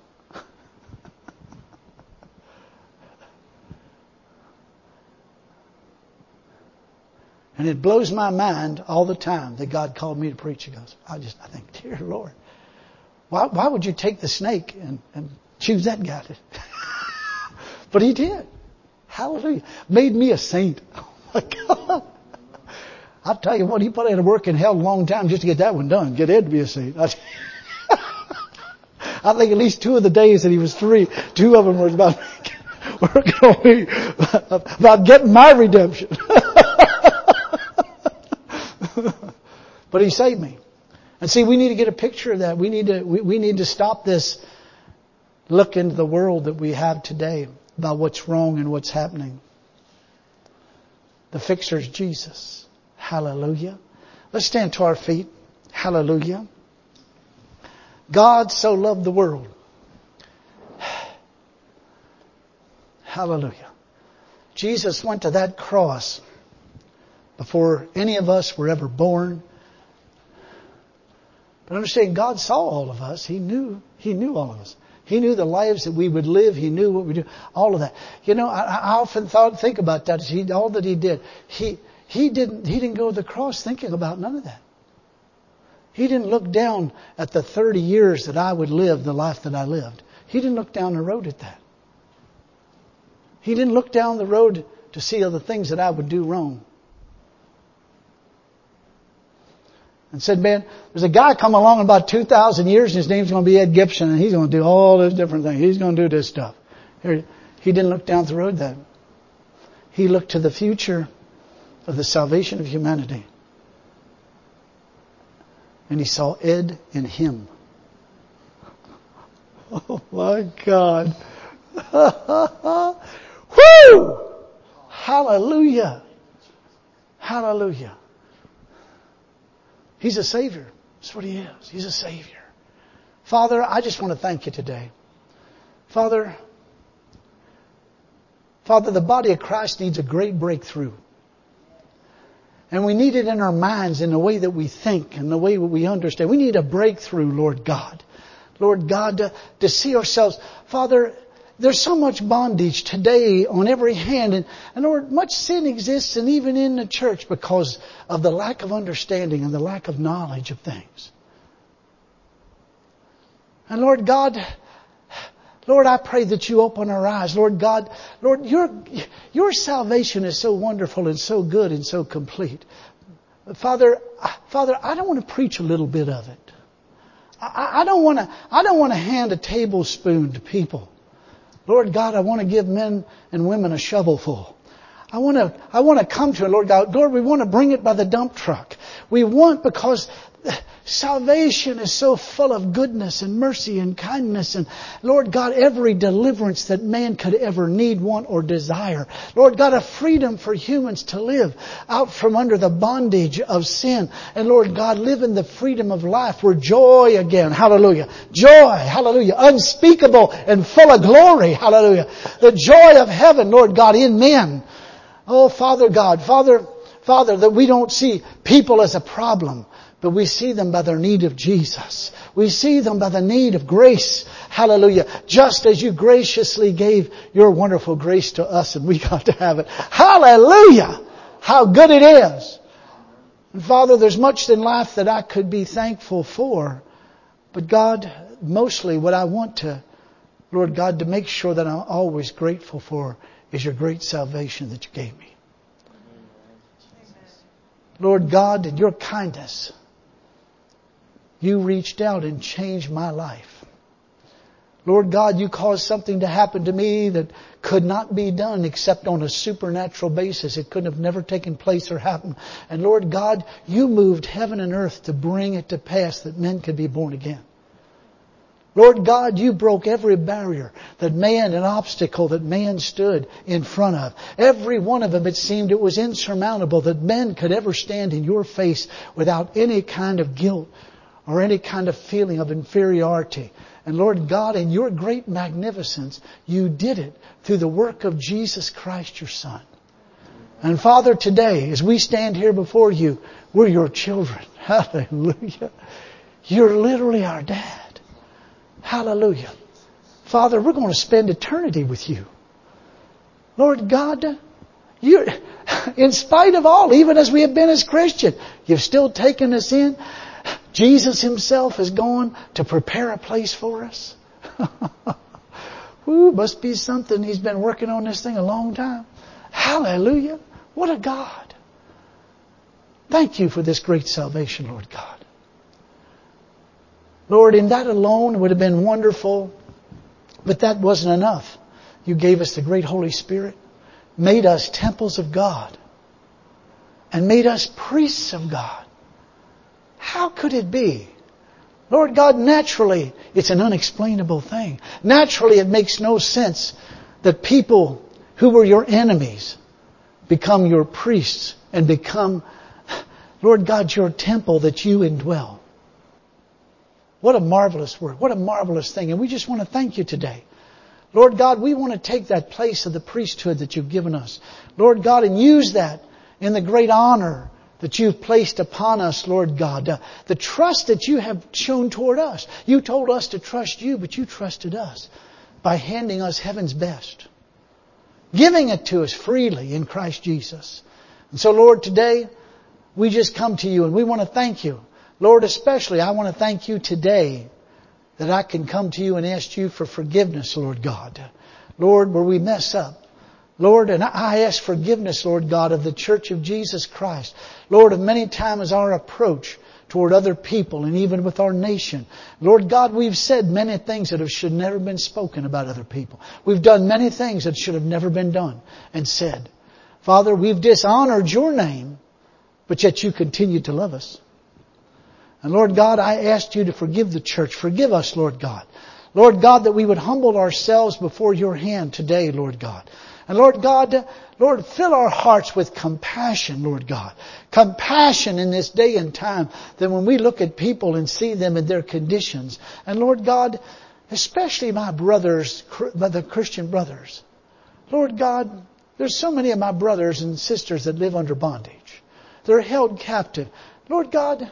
A: And it blows my mind all the time that God called me to preach. He goes, I think, dear Lord, why would you take the snake and choose that guy? But He did. Hallelujah. Made me a saint. Oh my God. I'll tell you what, He put in to work in hell a long time just to get that one done. Get Ed to be a saint. I think at least 2 of the days that he was free, 2 of them were about working on me, about getting my redemption. But He saved me. And see, we need to get a picture of that. We need to stop this look into the world that we have today about what's wrong and what's happening. The fixer is Jesus. Hallelujah. Let's stand to our feet. Hallelujah. God so loved the world. Hallelujah. Jesus went to that cross before any of us were ever born. But understand, God saw all of us. He knew all of us. He knew the lives that we would live. He knew what we do. All of that. You know, I often think about that. All that He did. He didn't go to the cross thinking about none of that. He didn't look down at the 30 years that I would live, the life that I lived. He didn't look down the road at that. He didn't look down the road to see all the things that I would do wrong. And said, man, there's a guy come along in about 2,000 years and his name's going to be Ed Gibson and he's going to do all those different things. He's going to do this stuff. He didn't look down the road then. He looked to the future of the salvation of humanity. And he saw Ed in him. Oh my God. Woo! Hallelujah. Hallelujah. He's a Savior. That's what He is. He's a Savior. Father, I just want to thank You today. Father, the body of Christ needs a great breakthrough. And we need it in our minds, in the way that we think, and the way that we understand. We need a breakthrough, Lord God. Lord God, to see ourselves. Father, there's so much bondage today on every hand. And Lord, much sin exists, and even in the church, because of the lack of understanding and the lack of knowledge of things. And Lord God, Lord, I pray that You open our eyes. Lord God, Lord, Your salvation is so wonderful and so good and so complete. Father, I don't want to preach a little bit of it. I don't want to hand a tablespoon to people. Lord God, I want to give men and women a shovelful. I want to come to it, Lord God. Lord, we want to bring it by the dump truck. We want, because salvation is so full of goodness and mercy and kindness. And Lord God, every deliverance that man could ever need, want, or desire. Lord God, a freedom for humans to live out from under the bondage of sin. And Lord God, live in the freedom of life where joy again. Hallelujah. Joy. Hallelujah. Unspeakable and full of glory. Hallelujah. The joy of heaven, Lord God, in men. Oh, Father God. Father, that we don't see people as a problem, but we see them by their need of Jesus. We see them by the need of grace. Hallelujah. Just as You graciously gave Your wonderful grace to us and we got to have it. Hallelujah. How good it is. And Father, there's much in life that I could be thankful for. But God, mostly what I want to, Lord God, to make sure that I'm always grateful for is Your great salvation that You gave me. Lord God, in Your kindness, You reached out and changed my life. Lord God, You caused something to happen to me that could not be done except on a supernatural basis. It couldn't have never taken place or happened. And Lord God, You moved heaven and earth to bring it to pass that men could be born again. Lord God, You broke every barrier that man, an obstacle that man stood in front of. Every one of them, it seemed it was insurmountable that men could ever stand in Your face without any kind of guilt or any kind of feeling of inferiority. And Lord God, in Your great magnificence, You did it through the work of Jesus Christ, Your Son. And Father, today, as we stand here before You, we're Your children. Hallelujah. You're literally our dad. Hallelujah. Father, we're going to spend eternity with You. Lord God, You, in spite of all, even as we have been as Christians, You've still taken us in. Jesus Himself has gone to prepare a place for us. Ooh, must be something. He's been working on this thing a long time. Hallelujah. What a God. Thank You for this great salvation, Lord God. Lord, in that alone it would have been wonderful, but that wasn't enough. You gave us the great Holy Spirit, made us temples of God, and made us priests of God. How could it be Lord God, naturally, it's an unexplainable thing. Naturally, it makes no sense that people who were your enemies become your priests and become, Lord God, your temple that you indwell. What a marvelous word. What a marvelous thing. And we just want to thank you today. Lord God, we want to take that place of the priesthood that you've given us, Lord God, and use that in the great honor that you've placed upon us, Lord God. The trust that you have shown toward us. You told us to trust you, but you trusted us by handing us heaven's best. Giving it to us freely in Christ Jesus. And so, Lord, today we just come to you and we want to thank you. Lord, especially I want to thank you today that I can come to you and ask you for forgiveness, Lord God. Lord, where we mess up. Lord, and I ask forgiveness, Lord God, of the Church of Jesus Christ. Lord, of many times our approach toward other people and even with our nation. Lord God, we've said many things that should never been spoken about other people. We've done many things that should have never been done and said. Father, we've dishonored your name, but yet you continue to love us. And Lord God, I asked you to forgive the church. Forgive us, Lord God. Lord God, that we would humble ourselves before your hand today, Lord God. And Lord God, Lord, fill our hearts with compassion, Lord God. Compassion in this day and time that when we look at people and see them in their conditions. And Lord God, especially my brothers, the Christian brothers. Lord God, there's so many of my brothers and sisters that live under bondage. They're held captive. Lord God,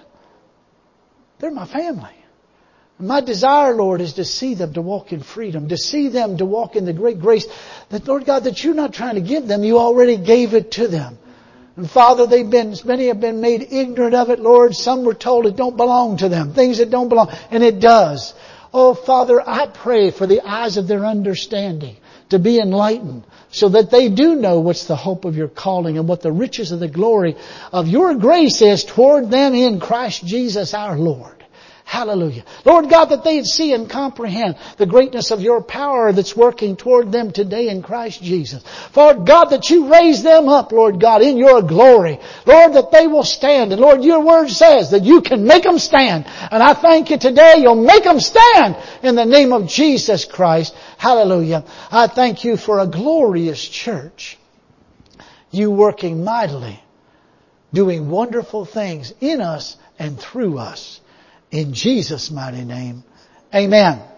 A: they're my family. My desire, Lord, is to see them to walk in freedom, to see them to walk in the great grace that, Lord God, that you're not trying to give them. You already gave it to them. And Father, many have been made ignorant of it, Lord. Some were told it don't belong to them, things that don't belong, and it does. Oh, Father, I pray for the eyes of their understanding to be enlightened so that they do know what's the hope of your calling and what the riches of the glory of your grace is toward them in Christ Jesus our Lord. Hallelujah. Lord God, that they'd see and comprehend the greatness of your power that's working toward them today in Christ Jesus. Lord God, that you raise them up, Lord God, in your glory. Lord, that they will stand. And Lord, your word says that you can make them stand. And I thank you today you'll make them stand in the name of Jesus Christ. Hallelujah. I thank you for a glorious church. You working mightily, doing wonderful things in us and through us. In Jesus' mighty name, amen.